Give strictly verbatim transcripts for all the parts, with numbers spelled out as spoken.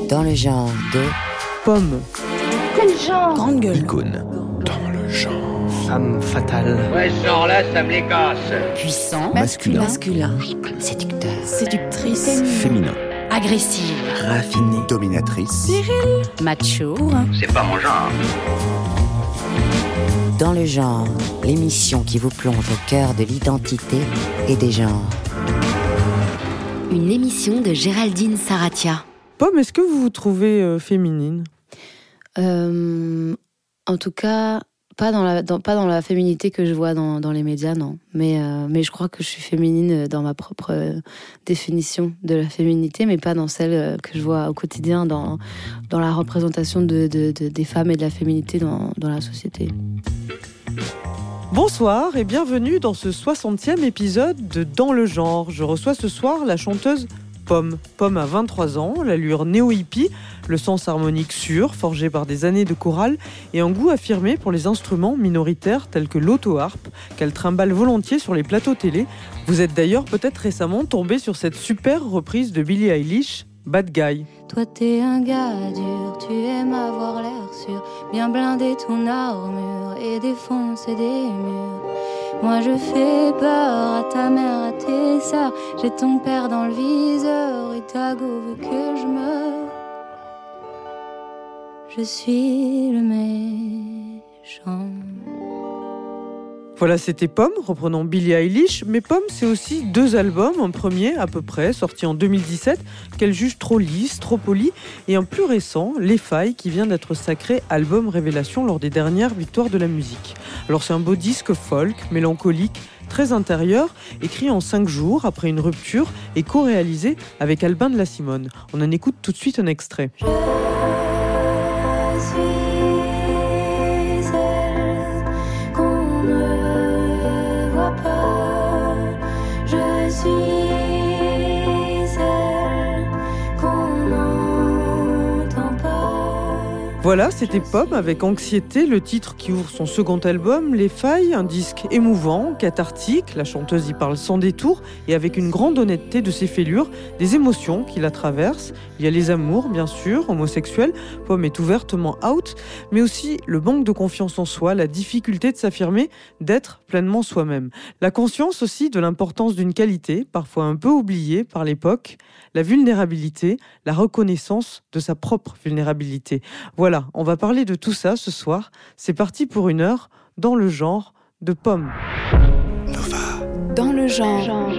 Dans le genre de Pomme. Quel genre? Grande gueule. Icône. Dans le genre. Femme fatale. Ouais, ce genre-là, ça me les casse. Puissant. Masculin. Masculin. Séducteur. Séductrice. Féminin. Agressive. Raffiné. Dominatrice. Macho. C'est pas mon genre. Dans le genre, l'émission qui vous plonge au cœur de l'identité et des genres. Une émission de Géraldine Saratia. Pomme, est-ce que vous vous trouvez euh, féminine ? Euh, en tout cas, pas dans la, dans, pas dans la féminité que je vois dans, dans les médias, non. Mais, euh, mais je crois que je suis féminine dans ma propre euh, définition de la féminité, mais pas dans celle que je vois au quotidien dans, dans la représentation de, de, de, des femmes et de la féminité dans, dans la société. Bonsoir et bienvenue dans ce soixantième épisode de Dans le genre. Je reçois ce soir la chanteuse Pomme. Pomme a vingt-trois ans, l'allure néo-hippie, le sens harmonique sûr, forgé par des années de chorale et un goût affirmé pour les instruments minoritaires tels que l'auto-harpe, qu'elle trimballe volontiers sur les plateaux télé. Vous êtes d'ailleurs peut-être récemment tombé sur cette super reprise de Billie Eilish, Bad Guy. Toi t'es un gars dur, tu aimes avoir l'air sûr, bien blinder ton armure et défoncer des murs. Moi je fais peur à ta mère, à tes sœurs, j'ai ton père dans le viseur et ta go veut que je meure. Je suis le méchant. Voilà, c'était Pomme, reprenant Billie Eilish. Mais Pomme, c'est aussi deux albums, un premier à peu près, sorti en deux mille dix-sept, qu'elle juge trop lisse, trop poli, et un plus récent, Les Failles, qui vient d'être sacré album révélation lors des dernières victoires de la musique. Alors c'est un beau disque folk, mélancolique, très intérieur, écrit en cinq jours après une rupture et co-réalisé avec Albin de la Simone. On en écoute tout de suite un extrait. Je suis celle qu'on ne voit pas. Je suis celle qu'on n'entend pas. Voilà, c'était Pomme avec Anxiété, le titre qui ouvre son second album, Les Failles, un disque émouvant, cathartique, la chanteuse y parle sans détour et avec une grande honnêteté de ses fêlures, des émotions qui la traversent. Il y a les amours, bien sûr, homosexuels, Pomme est ouvertement out, mais aussi le manque de confiance en soi, la difficulté de s'affirmer, d'être pleinement soi-même. La conscience aussi de l'importance d'une qualité, parfois un peu oubliée par l'époque, la vulnérabilité, la reconnaissance de sa propre vulnérabilité. Voilà, on va parler de tout ça ce soir. C'est parti pour une heure dans le genre de Pomme. Nova. Dans le genre.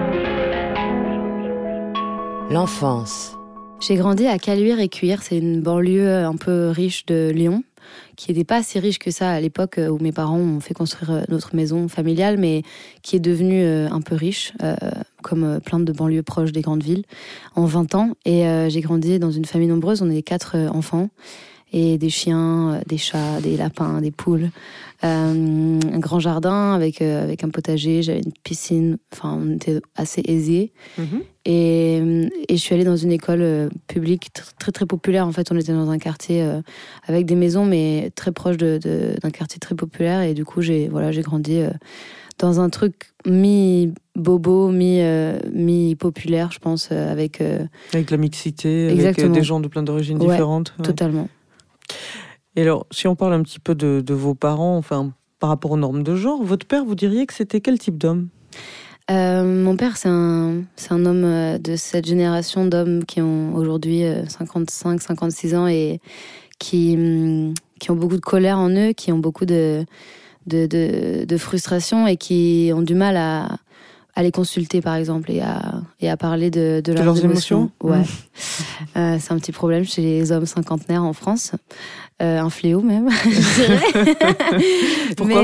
L'enfance. J'ai grandi à Caluire-et-Cuire, c'est une banlieue un peu riche de Lyon, qui n'était pas si riche que ça à l'époque où mes parents ont fait construire notre maison familiale, mais qui est devenue un peu riche, euh, comme plein de banlieues proches des grandes villes, en vingt ans. Et euh, j'ai grandi dans une famille nombreuse, on est quatre enfants, et des chiens, des chats, des lapins, des poules. Euh, un grand jardin avec, euh, avec un potager, j'avais une piscine, enfin on était assez aisés. Mm-hmm. Et, et je suis allée dans une école euh, publique tr- très très populaire. En fait, on était dans un quartier euh, avec des maisons, mais très proche de, de, d'un quartier très populaire. Et du coup, j'ai, voilà, j'ai grandi euh, dans un truc mi-bobo, mi, euh, mi-populaire, je pense, euh, avec... Euh... Avec la mixité, Exactement. Avec euh, des gens de plein d'origines ouais, différentes. Ouais. Totalement. Et alors, si on parle un petit peu de, de vos parents, enfin, par rapport aux normes de genre, votre père, vous diriez que c'était quel type d'homme ? euh, Mon père, c'est un, c'est un homme de cette génération d'hommes qui ont aujourd'hui cinquante-cinq, cinquante-six ans et qui, qui ont beaucoup de colère en eux, qui ont beaucoup de, de, de, de frustration et qui ont du mal à... à les consulter par exemple et à, et à parler de, de, de leurs, leurs émotions. émotions. Ouais. euh, c'est un petit problème chez les hommes cinquantenaires en France. Euh, un fléau même, je dirais. Pourquoi ?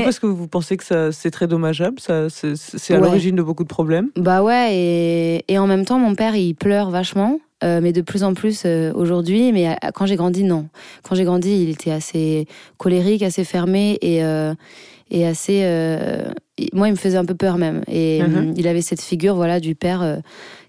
Mais... Parce que vous pensez que ça, c'est très dommageable, ça, c'est, c'est à ouais. l'origine de beaucoup de problèmes ? Bah ouais, et, et en même temps, mon père, il pleure vachement. Euh, mais de plus en plus euh, aujourd'hui. Mais à, quand j'ai grandi, non. Quand j'ai grandi, il était assez colérique, assez fermé et... Euh, et assez euh, moi il me faisait un peu peur même et mm-hmm. euh, il avait cette figure voilà du père euh,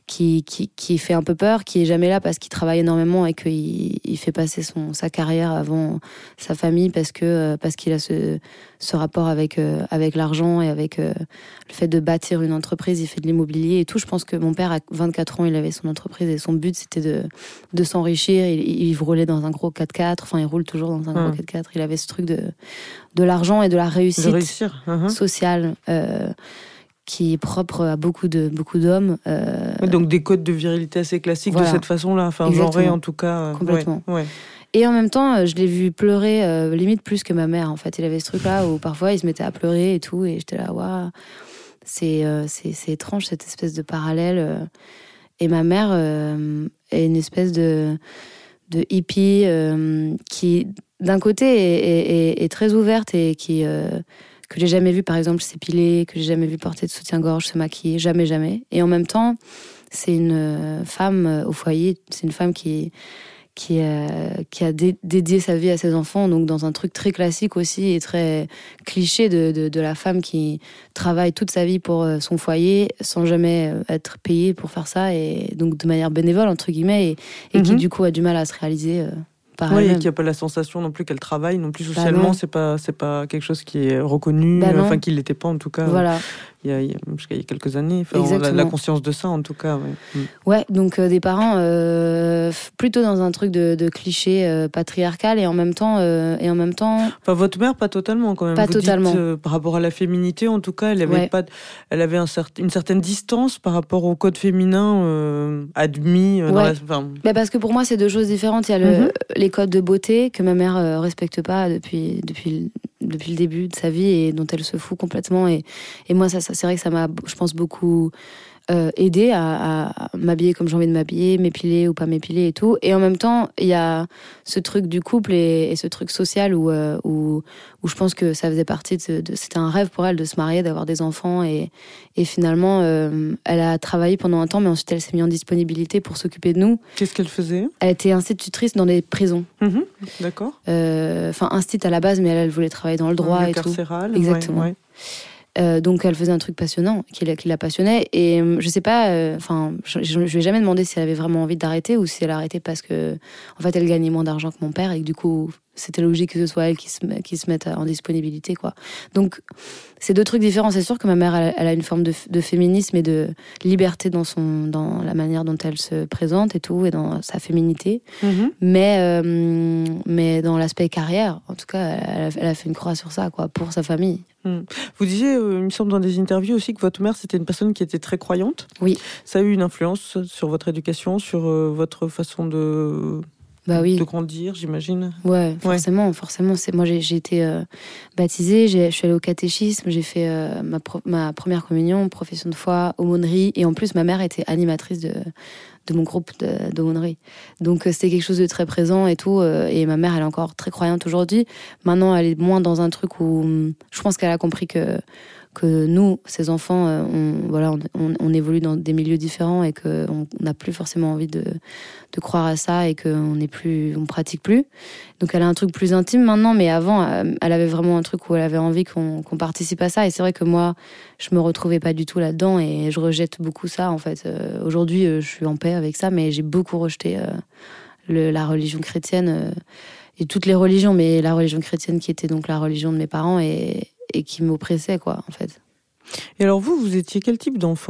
qui, qui, qui fait un peu peur, qui est jamais là parce qu'il travaille énormément et qu'il il fait passer son, sa carrière avant sa famille parce que parce qu'il a ce, ce rapport avec, euh, avec l'argent et avec euh, le fait de bâtir une entreprise. Il fait de l'immobilier et tout. Je pense que mon père, à vingt-quatre ans, il avait son entreprise et son but, c'était de, de s'enrichir. Il, il roulait dans un gros quatre-quatre. Enfin, il roule toujours dans un gros mmh. quatre-quatre. Il avait ce truc de, de l'argent et de la réussite de réussir. Uh-huh. sociale. Euh, qui est propre à beaucoup de beaucoup d'hommes. Euh... Donc des codes de virilité assez classiques voilà. de cette façon-là, enfin genré en tout cas. Complètement. Ouais, ouais. Et en même temps, je l'ai vu pleurer euh, limite plus que ma mère. En fait, il avait ce truc-là où parfois il se mettait à pleurer et tout, et j'étais là, waouh, c'est euh, c'est c'est étrange cette espèce de parallèle. Euh... Et ma mère euh, est une espèce de de hippie euh, qui, d'un côté, est, est, est très ouverte et qui euh, que j'ai jamais vu, par exemple, s'épiler, que j'ai jamais vu porter de soutien-gorge, se maquiller, jamais, jamais. Et en même temps, c'est une femme au foyer, c'est une femme qui, qui, a, qui a dé- dédié sa vie à ses enfants, donc dans un truc très classique aussi et très cliché de, de, de la femme qui travaille toute sa vie pour son foyer sans jamais être payée pour faire ça, et donc de manière bénévole, entre guillemets, et, et mm-hmm. qui du coup a du mal à se réaliser... Euh, Oui, et qui n'a pas la sensation non plus qu'elle travaille, non plus socialement, bah non. c'est pas c'est pas quelque chose qui est reconnu, bah enfin qui l'était pas en tout cas. Voilà. Il y a, il y a, il y a quelques années, enfin, on a la conscience de ça en tout cas. Ouais, mm. ouais donc euh, des parents euh, plutôt dans un truc de, de cliché euh, patriarcal et en même temps euh, et en même temps. Enfin votre mère pas totalement quand même. Pas Vous totalement. Dites, euh, par rapport à la féminité en tout cas, elle avait ouais. pas, elle avait un certain, une certaine distance par rapport au code féminin euh, admis. Euh, ouais. dans la, enfin... bah parce que pour moi c'est deux choses différentes. Il y a le, mm-hmm. les codes de beauté que ma mère euh, respecte pas depuis depuis depuis le début de sa vie et dont elle se fout complètement, et et moi ça, ça c'est vrai que ça m'a, je pense, beaucoup euh, aidé à, à m'habiller comme j'ai envie de m'habiller, m'épiler ou pas m'épiler et tout. Et en même temps il y a ce truc du couple et, et ce truc social où, euh, où où je pense que ça faisait partie de, de c'était un rêve pour elle de se marier, d'avoir des enfants, et et finalement euh, elle a travaillé pendant un temps, mais ensuite elle s'est mise en disponibilité pour s'occuper de nous. Qu'est-ce qu'elle faisait? Elle était institutrice dans des prisons. Mmh, d'accord. Enfin euh, instit à la base, mais elle, elle voulait travailler dans le droit le et carcéral, tout. Exactement. Ouais, ouais. Euh, donc elle faisait un truc passionnant qui la, qui la passionnait, et euh, je sais pas, enfin euh, je, je, je lui ai jamais demandé si elle avait vraiment envie d'arrêter ou si elle a arrêté parce que en fait elle gagnait moins d'argent que mon père et que du coup c'était logique que ce soit elle qui se, qui se mette en disponibilité, quoi. Donc c'est deux trucs différents. C'est sûr que ma mère elle, elle a une forme de, de féminisme et de liberté dans son dans la manière dont elle se présente et tout, et dans sa féminité, mm-hmm. mais euh, mais dans l'aspect carrière en tout cas elle a, elle a fait une croix sur ça, quoi, pour sa famille. Mmh. Vous disiez, euh, il me semble dans des interviews aussi, que votre mère c'était une personne qui était très croyante. Oui. Ça a eu une influence sur votre éducation, sur euh, votre façon de, bah oui. de grandir, j'imagine. Ouais, forcément, ouais. forcément. C'est moi, j'ai, j'ai été euh, baptisée, j'ai, je suis allée au catéchisme, j'ai fait euh, ma, pro, ma première communion, profession de foi, aumônerie, et en plus ma mère était animatrice de de mon groupe de, d'aumônerie. Donc euh, c'était quelque chose de très présent et tout. Euh, et ma mère, elle est encore très croyante aujourd'hui. Maintenant, elle est moins dans un truc où je pense qu'elle a compris que que nous, ses enfants, euh, on, voilà, on, on, on évolue dans des milieux différents et qu'on n'a plus forcément envie de, de croire à ça et qu'on n'est plus, on pratique plus. Donc elle a un truc plus intime maintenant, mais avant, elle avait vraiment un truc où elle avait envie qu'on, qu'on participe à ça. Et c'est vrai que moi, je me retrouvais pas du tout là-dedans et je rejette beaucoup ça, en fait. Euh, aujourd'hui, je suis en paix avec ça, mais j'ai beaucoup rejeté euh, le, la religion chrétienne euh, et toutes les religions, mais la religion chrétienne qui était donc la religion de mes parents et et qui m'oppressait, quoi, en fait. Et alors vous, vous étiez quel type d'enfant ?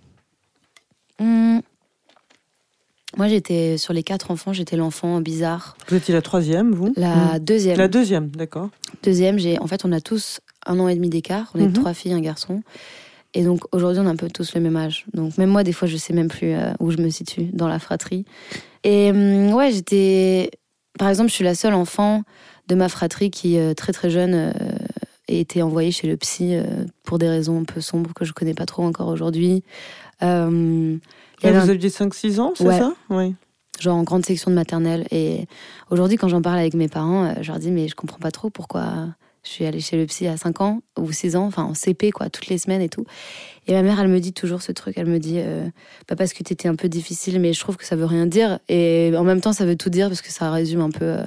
Mmh. Moi, j'étais, sur les quatre enfants, j'étais l'enfant bizarre. Vous étiez la troisième, vous ? La mmh. deuxième. La deuxième, d'accord. Deuxième, j'ai, en fait, on a tous un an et demi d'écart. On est mmh. trois filles, un garçon. Et donc, aujourd'hui, on a un peu tous le même âge. Donc, même moi, des fois, je sais même plus euh, où je me situe dans la fratrie. Et mmh, ouais, j'étais... Par exemple, je suis la seule enfant de ma fratrie qui, euh, très très jeune... Euh, et été envoyée chez le psy euh, pour des raisons un peu sombres que je connais pas trop encore aujourd'hui. Euh, et vous un... aviez cinq six ans, c'est ouais. ça ? Oui. Genre en grande section de maternelle. Et aujourd'hui, quand j'en parle avec mes parents, euh, je leur dis, mais je comprends pas trop pourquoi je suis allée chez le psy à cinq ans ou six ans, enfin en C P, quoi, toutes les semaines et tout. Et ma mère, elle me dit toujours ce truc, elle me dit, euh, pas parce que t'étais un peu difficile, mais je trouve que ça veut rien dire. Et en même temps, ça veut tout dire parce que ça résume un peu... Euh,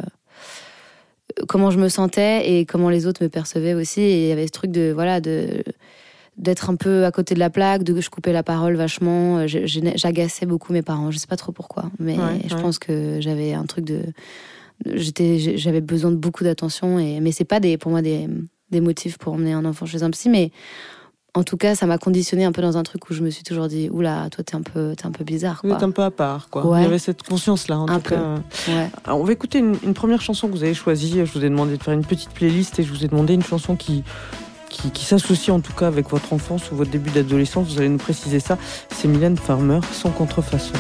comment je me sentais et comment les autres me percevaient aussi. Et il y avait ce truc de, voilà, de, d'être un peu à côté de la plaque, de je coupais la parole vachement. Je, je, j'agaçais beaucoup mes parents. Je sais pas trop pourquoi, mais ouais, je ouais. pense que j'avais un truc de, j'étais, j'avais besoin de beaucoup d'attention. Et mais c'est pas des, pour moi des, des motifs pour emmener un enfant chez un psy, mais en tout cas, ça m'a conditionné un peu dans un truc où je me suis toujours dit, oula, toi, t'es un peu, t'es un peu bizarre, quoi. Vous êtes un peu à part, quoi. Ouais. Il y avait cette conscience-là, en un tout peu. cas. Ouais. Alors, on va écouter une, une première chanson que vous avez choisie. Je vous ai demandé de faire une petite playlist et je vous ai demandé une chanson qui, qui, qui s'associe en tout cas avec votre enfance ou votre début d'adolescence. Vous allez nous préciser ça. C'est Mylène Farmer, Sans contrefaçon.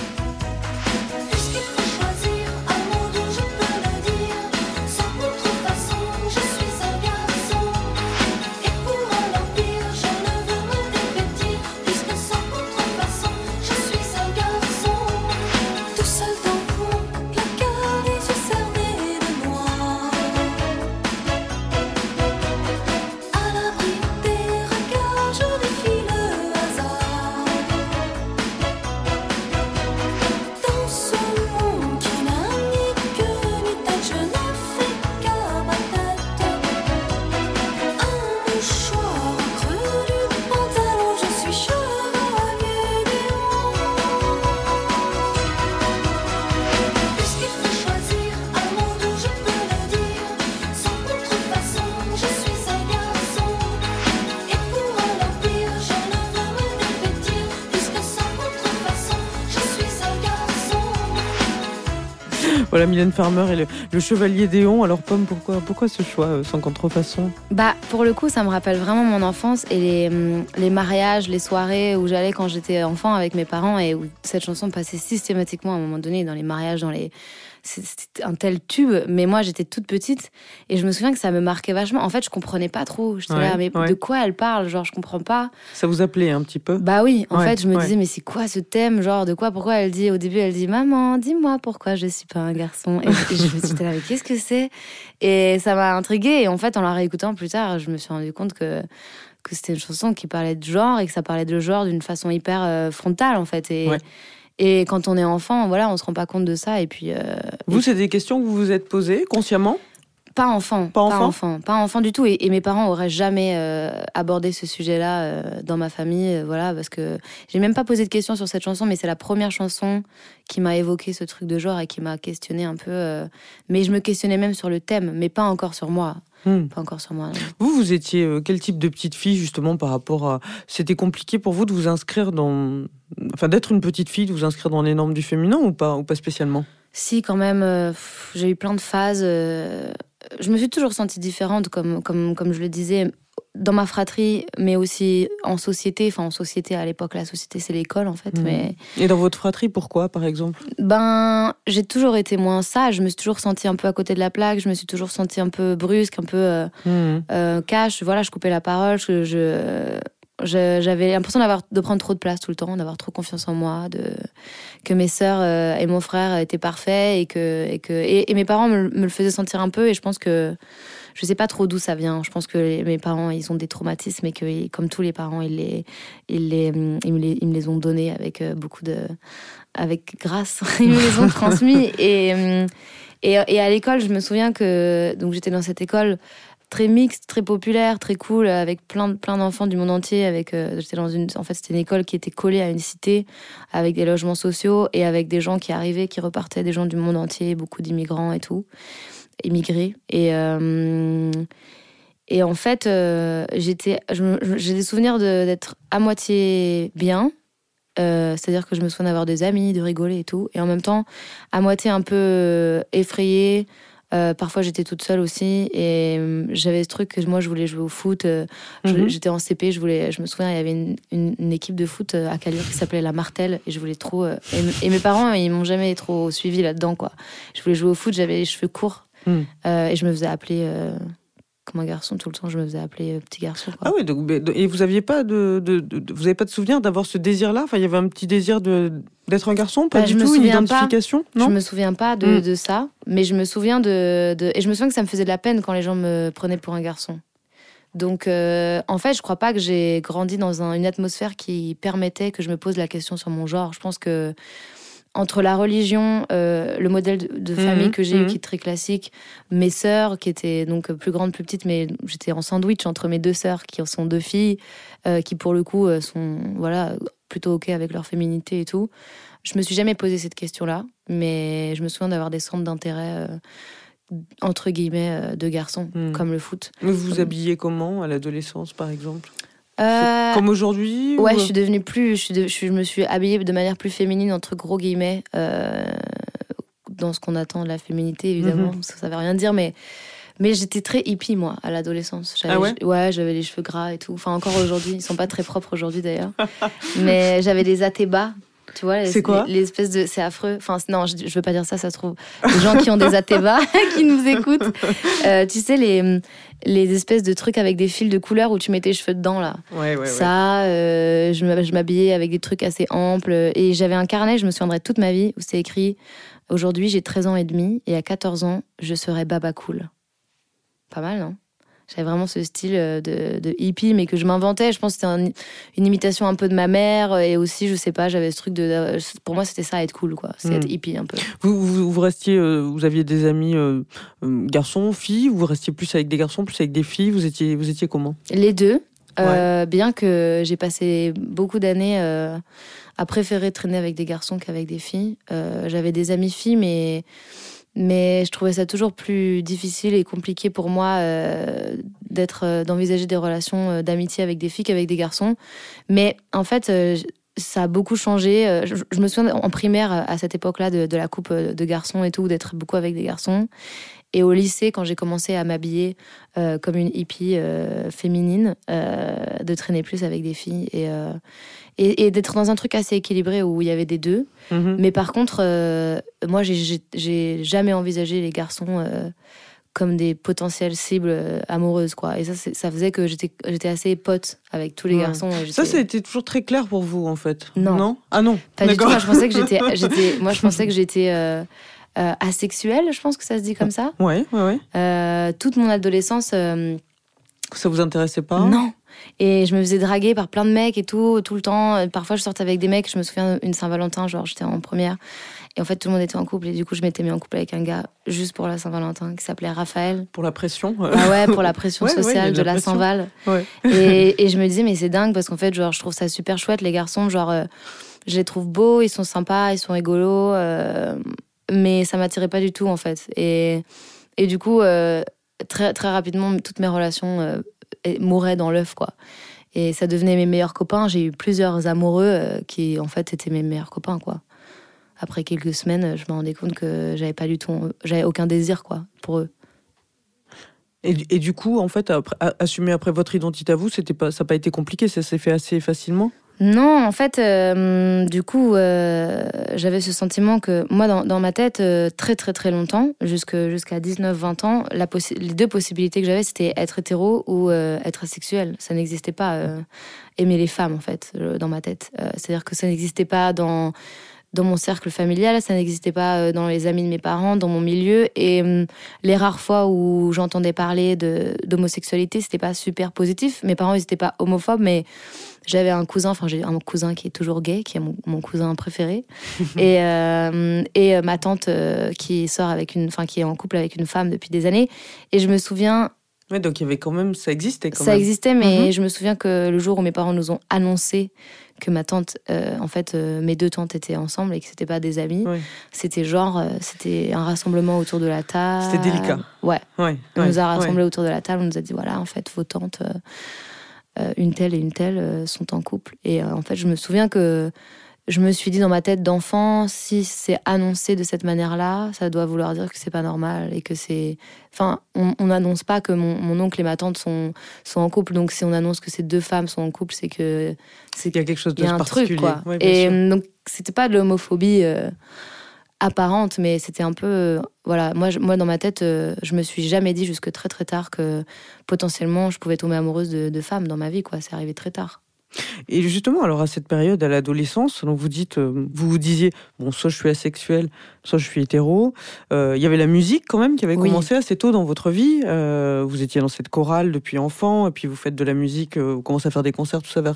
Voilà, Mylène Farmer et le, le Chevalier d'Éon. Alors, Pomme, pourquoi, pourquoi ce choix, euh, Sans contrefaçon ? Bah, pour le coup, ça me rappelle vraiment mon enfance et les, les mariages, les soirées où j'allais quand j'étais enfant avec mes parents et où cette chanson passait systématiquement à un moment donné dans les mariages, dans les... C'était un tel tube, mais moi j'étais toute petite et je me souviens que ça me marquait vachement. En fait, je comprenais pas trop. J'étais ouais, là, mais ouais. de quoi elle parle ? Genre, je comprends pas. Ça vous appelait un petit peu ? Bah oui, en ouais, fait, je me ouais. disais, mais c'est quoi ce thème ? Genre, de quoi ? Pourquoi elle dit, au début, elle dit, maman, dis-moi pourquoi je suis pas un garçon. Et, et je me suis dit, mais qu'est-ce que c'est ? Et ça m'a intriguée. Et en fait, en la réécoutant plus tard, je me suis rendu compte que. que c'était une chanson qui parlait de genre et que ça parlait de genre d'une façon hyper euh, frontale, en fait. Et. Ouais. Et quand on est enfant, voilà, on se rend pas compte de ça. Et puis, euh, vous, et... c'est des questions que vous vous êtes posées consciemment ? Pas enfant, pas enfant, pas enfant, pas enfant du tout. Et, et mes parents auraient jamais euh, abordé ce sujet-là euh, dans ma famille, euh, voilà, parce que j'ai même pas posé de questions sur cette chanson, mais c'est la première chanson qui m'a évoqué ce truc de genre et qui m'a questionné un peu. Euh, mais je me questionnais même sur le thème, mais pas encore sur moi. Hmm. Pas encore sur moi. Non. Vous, vous étiez euh, quel type de petite fille, justement, par rapport à... C'était compliqué pour vous de vous inscrire dans... Enfin, d'être une petite fille, de vous inscrire dans les normes du féminin ou pas, ou pas spécialement ? Si, quand même. Euh, pff, j'ai eu plein de phases. Euh, je me suis toujours sentie différente, comme, comme, comme je le disais, dans ma fratrie, mais aussi en société. Enfin, en société, à l'époque, la société, c'est l'école, en fait. Mmh. Mais... Et dans votre fratrie, pourquoi, par exemple ? Ben, j'ai toujours été moins sage. Je me suis toujours sentie un peu à côté de la plaque. Je me suis toujours sentie un peu brusque, un peu euh, mmh. euh, cash. Voilà, je coupais la parole. Je... je... J'avais l'impression d'avoir, de prendre trop de place tout le temps, d'avoir trop confiance en moi, de, que mes sœurs euh, et mon frère étaient parfaits et que, et, que, et, et mes parents me, me le faisaient sentir un peu. Et je pense que je sais pas trop d'où ça vient. Je pense que les, mes parents, ils ont des traumatismes et que, comme tous les parents, ils, les, ils, les, ils, me, les, ils me les ont donnés avec beaucoup de, avec grâce. Ils me les ont transmis. Et, et, et à l'école, je me souviens que donc j'étais dans cette école très mixte, très populaire, très cool, avec plein, plein d'enfants du monde entier. Avec, euh, j'étais dans une, en fait, c'était une école qui était collée à une cité, avec des logements sociaux et avec des gens qui arrivaient, qui repartaient, des gens du monde entier, beaucoup d'immigrants et tout, immigrés. Et, euh, et en fait, euh, j'étais, je, j'ai des souvenirs de, d'être à moitié bien, euh, c'est-à-dire que je me souviens d'avoir des amis, de rigoler et tout, et en même temps, à moitié un peu effrayée. Euh, parfois j'étais toute seule aussi et euh, j'avais ce truc que moi je voulais jouer au foot. Euh, je, mm-hmm. J'étais en C P, je voulais, je me souviens il y avait une, une, une équipe de foot à Caluire qui s'appelait la Martelle et je voulais trop. Euh, et, et mes parents ils m'ont jamais trop suivi là-dedans quoi. Je voulais jouer au foot, j'avais les cheveux courts mm. euh, et je me faisais appeler euh, comme un garçon tout le temps. Je me faisais appeler euh, petit garçon. Quoi. Ah oui, donc, et vous aviez pas de, de, de, de vous avez pas de souvenir d'avoir ce désir-là. Enfin il y avait un petit désir de d'être un garçon, pas bah, du tout, une identification. Pas, non je me souviens pas de, mmh. de ça, mais je me souviens de, de et je me souviens que ça me faisait de la peine quand les gens me prenaient pour un garçon. Donc euh, en fait, je crois pas que j'ai grandi dans un, une atmosphère qui permettait que je me pose la question sur mon genre. Je pense que entre la religion, euh, le modèle de, de famille Mmh, que j'ai eu mmh. qui est très classique, mes sœurs qui étaient donc plus grandes, plus petites, mais j'étais en sandwich entre mes deux sœurs qui sont deux filles, euh, qui pour le coup euh, sont voilà, plutôt OK avec leur féminité et tout. Je me suis jamais posé cette question-là, mais je me souviens d'avoir des centres d'intérêt, euh, entre guillemets, euh, de garçons, Mmh. comme le foot. Vous vous habillez comment à l'adolescence, par exemple? Euh, Comme aujourd'hui Ouais, ou... je suis devenue plus. Je, suis de- je me suis habillée de manière plus féminine, entre gros guillemets, euh, dans ce qu'on attend de la féminité, évidemment. Mhm. Ça, ça veut rien dire, mais, mais j'étais très hippie, moi, à l'adolescence. J'avais, Ah ouais Ouais, j'avais les cheveux gras et tout. Enfin, encore aujourd'hui, ils sont pas très propres aujourd'hui d'ailleurs. Mais j'avais des athées bas. Tu vois, les, C'est quoi les, les espèces de. C'est affreux. Enfin, c'est- non, je, je veux pas dire ça, ça se trouve. Les gens qui ont des athées bas, qui nous écoutent. Euh, tu sais, les, les espèces de trucs avec des fils de couleur où tu mets tes cheveux dedans, là. Ouais, ouais, ouais. Ça, euh, je m'hab- je m'habillais avec des trucs assez amples. Et j'avais un carnet, je me souviendrai toute ma vie, où c'est écrit « Aujourd'hui, j'ai treize ans et demi, et à quatorze ans, je serai baba cool ». Pas mal, non ? J'avais vraiment ce style de, de hippie, mais que je m'inventais. Je pense que c'était un- une imitation un peu de ma mère. Et aussi, je sais pas, j'avais ce truc de... Pour moi, c'était ça, être cool, quoi. C'est Mm. être hippie, un peu. Vous, vous, vous restiez, euh, vous aviez des amis euh, euh, garçons, filles, ou vous restiez plus avec des garçons, plus avec des filles? Vous étiez, vous étiez comment? Les deux. Euh, bien que j'ai passé beaucoup d'années euh, à préférer traîner avec des garçons qu'avec des filles. Euh, j'avais des amies filles, mais, mais je trouvais ça toujours plus difficile et compliqué pour moi euh, d'être, euh, d'envisager des relations euh, d'amitié avec des filles qu'avec des garçons. Mais en fait, euh, ça a beaucoup changé. Euh, Je, je me souviens en primaire, à cette époque-là, de, de la coupe de garçons et tout, d'être beaucoup avec des garçons. Et au lycée, quand j'ai commencé à m'habiller euh, comme une hippie euh, féminine, euh, de traîner plus avec des filles et, euh, et, et d'être dans un truc assez équilibré où il y avait des deux. Mhm. Mais par contre, euh, moi, j'ai, j'ai, j'ai jamais envisagé les garçons euh, comme des potentielles cibles euh, amoureuses, quoi. Et ça, c'est, ça faisait que j'étais, j'étais assez pote avec tous les Ouais. garçons. et Ça, j'étais- c'était toujours très clair pour vous, en fait? Non. Non Ah non. Pas du tout. D'accord. Moi, je pensais que j'étais, j'étais, moi, je pensais que j'étais euh, euh, asexuelle. Je pense que ça se dit comme ça. Ouais, ouais, ouais. Euh, toute mon adolescence, euh, Ça vous intéressait pas? non. Et je me faisais draguer par plein de mecs et tout, tout le temps. Euh, Parfois, je sortais avec des mecs. Je me souviens une Saint-Valentin, genre j'étais en première. Et en fait, tout le monde était en couple. Et du coup, je m'étais mis en couple avec un gars juste pour la Saint-Valentin qui s'appelait Raphaël. Pour la pression euh, Ah ouais, pour la pression Ouais, ouais, il y a sociale de de la la pression. Saint-Val. Ouais. Et, et je me disais, mais c'est dingue parce qu'en fait, genre, je trouve ça super chouette, les garçons. Genre, euh, je les trouve beaux, ils sont sympas, ils sont rigolos. euh, mais ça m'attirait pas du tout, en fait. Et, et du coup, euh, très, très rapidement, toutes mes relations euh, mouraient dans l'œuf, quoi. Et ça devenait mes meilleurs copains. J'ai eu plusieurs amoureux euh, qui, en fait, étaient mes meilleurs copains, quoi. Après quelques semaines, je me rendais compte que j'avais pas du tout, j'avais aucun désir, quoi, pour eux. Et, et du coup, en fait, après, a- assumer après votre identité à vous, c'était pas, ça n'a pas été compliqué, ça s'est fait assez facilement? Non, en fait, euh, du coup, euh, j'avais ce sentiment que moi, dans, dans ma tête, euh, très très très longtemps, jusque, jusqu'à dix-neuf vingt ans, la possi- les deux possibilités que j'avais, c'était être hétéro ou euh, être asexuel. Ça n'existait pas, euh, aimer les femmes, en fait, euh, dans ma tête. Euh, c'est-à-dire que ça n'existait pas dans, dans mon cercle familial, ça n'existait pas euh, dans les amis de mes parents, dans mon milieu. Et euh, les rares fois où j'entendais parler de, d'homosexualité, c'était pas super positif. Mes parents, ils n'étaient pas homophobes, mais j'avais un cousin, enfin j'ai un cousin qui est toujours gay, qui est mon, mon cousin préféré, et, euh, et euh, ma tante euh, qui sort avec une, enfin qui est en couple avec une femme depuis des années. Et je me souviens, Ouais, donc il y avait quand même, ça existait quand ça même. existait, mais Mhm. je me souviens que le jour où mes parents nous ont annoncé que ma tante, euh, en fait, euh, mes deux tantes étaient ensemble et que c'était pas des amis, Ouais. c'était genre, euh, c'était un rassemblement autour de la table. C'était délicat. Ouais. Ouais, On ouais, nous a rassemblés ouais. autour de la table, on nous a dit voilà, en fait, vos tantes, euh, euh, une telle et une telle, euh, sont en couple. Et euh, en fait, je me souviens que je me suis dit dans ma tête d'enfant, si c'est annoncé de cette manière-là, ça doit vouloir dire que c'est pas normal et que c'est. Enfin, on n'annonce pas que mon, mon oncle et ma tante sont, sont en couple, donc si on annonce que ces deux femmes sont en couple, c'est que. Il y a quelque chose de Il y a un particulier. truc, quoi. Ouais, bien et sûr. euh, donc, c'était pas de l'homophobie euh, apparente, mais c'était un peu. euh, voilà, moi, je- moi, dans ma tête, euh, je me suis jamais dit jusque très très tard que potentiellement je pouvais tomber amoureuse de, de femmes dans ma vie, quoi. C'est arrivé très tard. Et justement, alors à cette période, à l'adolescence, donc vous dites, euh, vous vous disiez, bon, soit je suis asexuel, soit je suis hétéro. Euh, Il y avait la musique quand même qui avait Oui. commencé assez tôt dans votre vie. Euh, vous étiez dans cette chorale depuis enfant, et puis vous faites de la musique, euh, vous commencez à faire des concerts, tout ça vers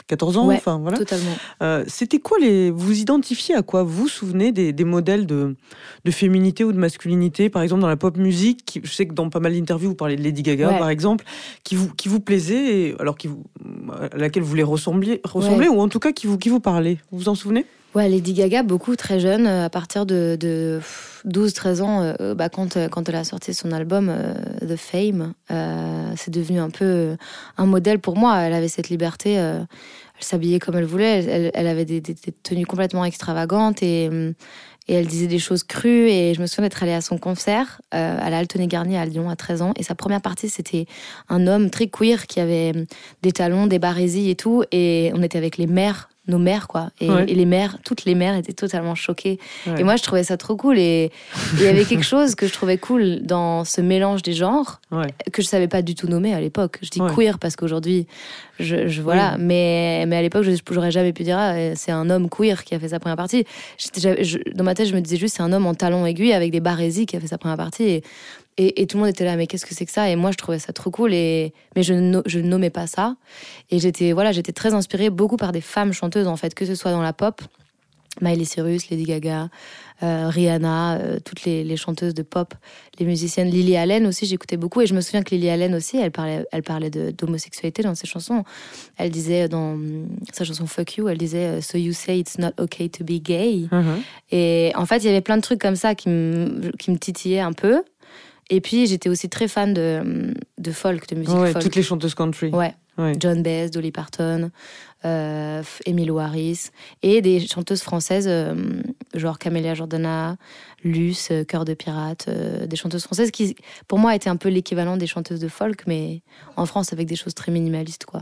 quatorze ans, ouais, enfin voilà. Totalement. Euh, c'était quoi les... Vous identifiez à quoi? Vous vous souvenez des, des modèles de, de féminité ou de masculinité, par exemple dans la pop musique, qui, je sais que dans pas mal d'interviews, vous parlez de Lady Gaga, ouais. par exemple, qui vous, qui vous plaisait, et, alors qui vous, à laquelle vous voulez ressembler, ressembler ouais. ou en tout cas qui vous, qui vous parlait. Vous vous en souvenez? Ouais, Lady Gaga, beaucoup, très jeune, à partir de, de douze treize ans, euh, bah, quand, quand elle a sorti son album euh, The Fame, euh, c'est devenu un peu un modèle pour moi. Elle avait cette liberté, euh, elle s'habillait comme elle voulait, elle, elle avait des, des, des tenues complètement extravagantes et, et elle disait des choses crues. Et je me souviens d'être allée à son concert euh, à la Altenay-Garnier à Lyon à treize ans. Et sa première partie, c'était un homme très queer qui avait des talons, des barésies et tout. Et on était avec les mères. nos mères, quoi. Et, ouais. et les mères, toutes les mères étaient totalement choquées. Ouais. Et moi, je trouvais ça trop cool. Et il y avait quelque chose que je trouvais cool dans ce mélange des genres, ouais. que je savais pas du tout nommer à l'époque. Je dis ouais. queer parce qu'aujourd'hui, je, je voilà. Oui. Mais, mais à l'époque, je j'aurais jamais pu dire, ah, c'est un homme queer qui a fait sa première partie. J'étais, je, dans ma tête, je me disais juste, c'est un homme en talons aiguilles avec des barésies qui a fait sa première partie. Et, Et, et tout le monde était là, mais qu'est-ce que c'est que ça? Et moi, je trouvais ça trop cool, et, mais je ne je nommais pas ça. Et j'étais, voilà, j'étais très inspirée beaucoup par des femmes chanteuses, en fait, que ce soit dans la pop, Miley Cyrus, Lady Gaga, euh, Rihanna, euh, toutes les, les chanteuses de pop, les musiciennes. Lily Allen aussi, j'écoutais beaucoup. Et je me souviens que Lily Allen aussi, elle parlait, elle parlait de, d'homosexualité dans ses chansons. Elle disait, dans sa chanson Fuck You, elle disait « So you say it's not okay to be gay mm-hmm. ». Et en fait, il y avait plein de trucs comme ça qui me, qui me titillaient un peu. Et puis, j'étais aussi très fan de, de folk, de musique ouais, folk. Toutes les chanteuses country. Ouais. ouais. John Baez, Dolly Parton, euh, Emmylou Harris. Et des chanteuses françaises, euh, genre Camélia Jordana, Luce, Cœur de Pirate. Euh, des chanteuses françaises qui, pour moi, étaient un peu l'équivalent des chanteuses de folk, mais en France, avec des choses très minimalistes, quoi.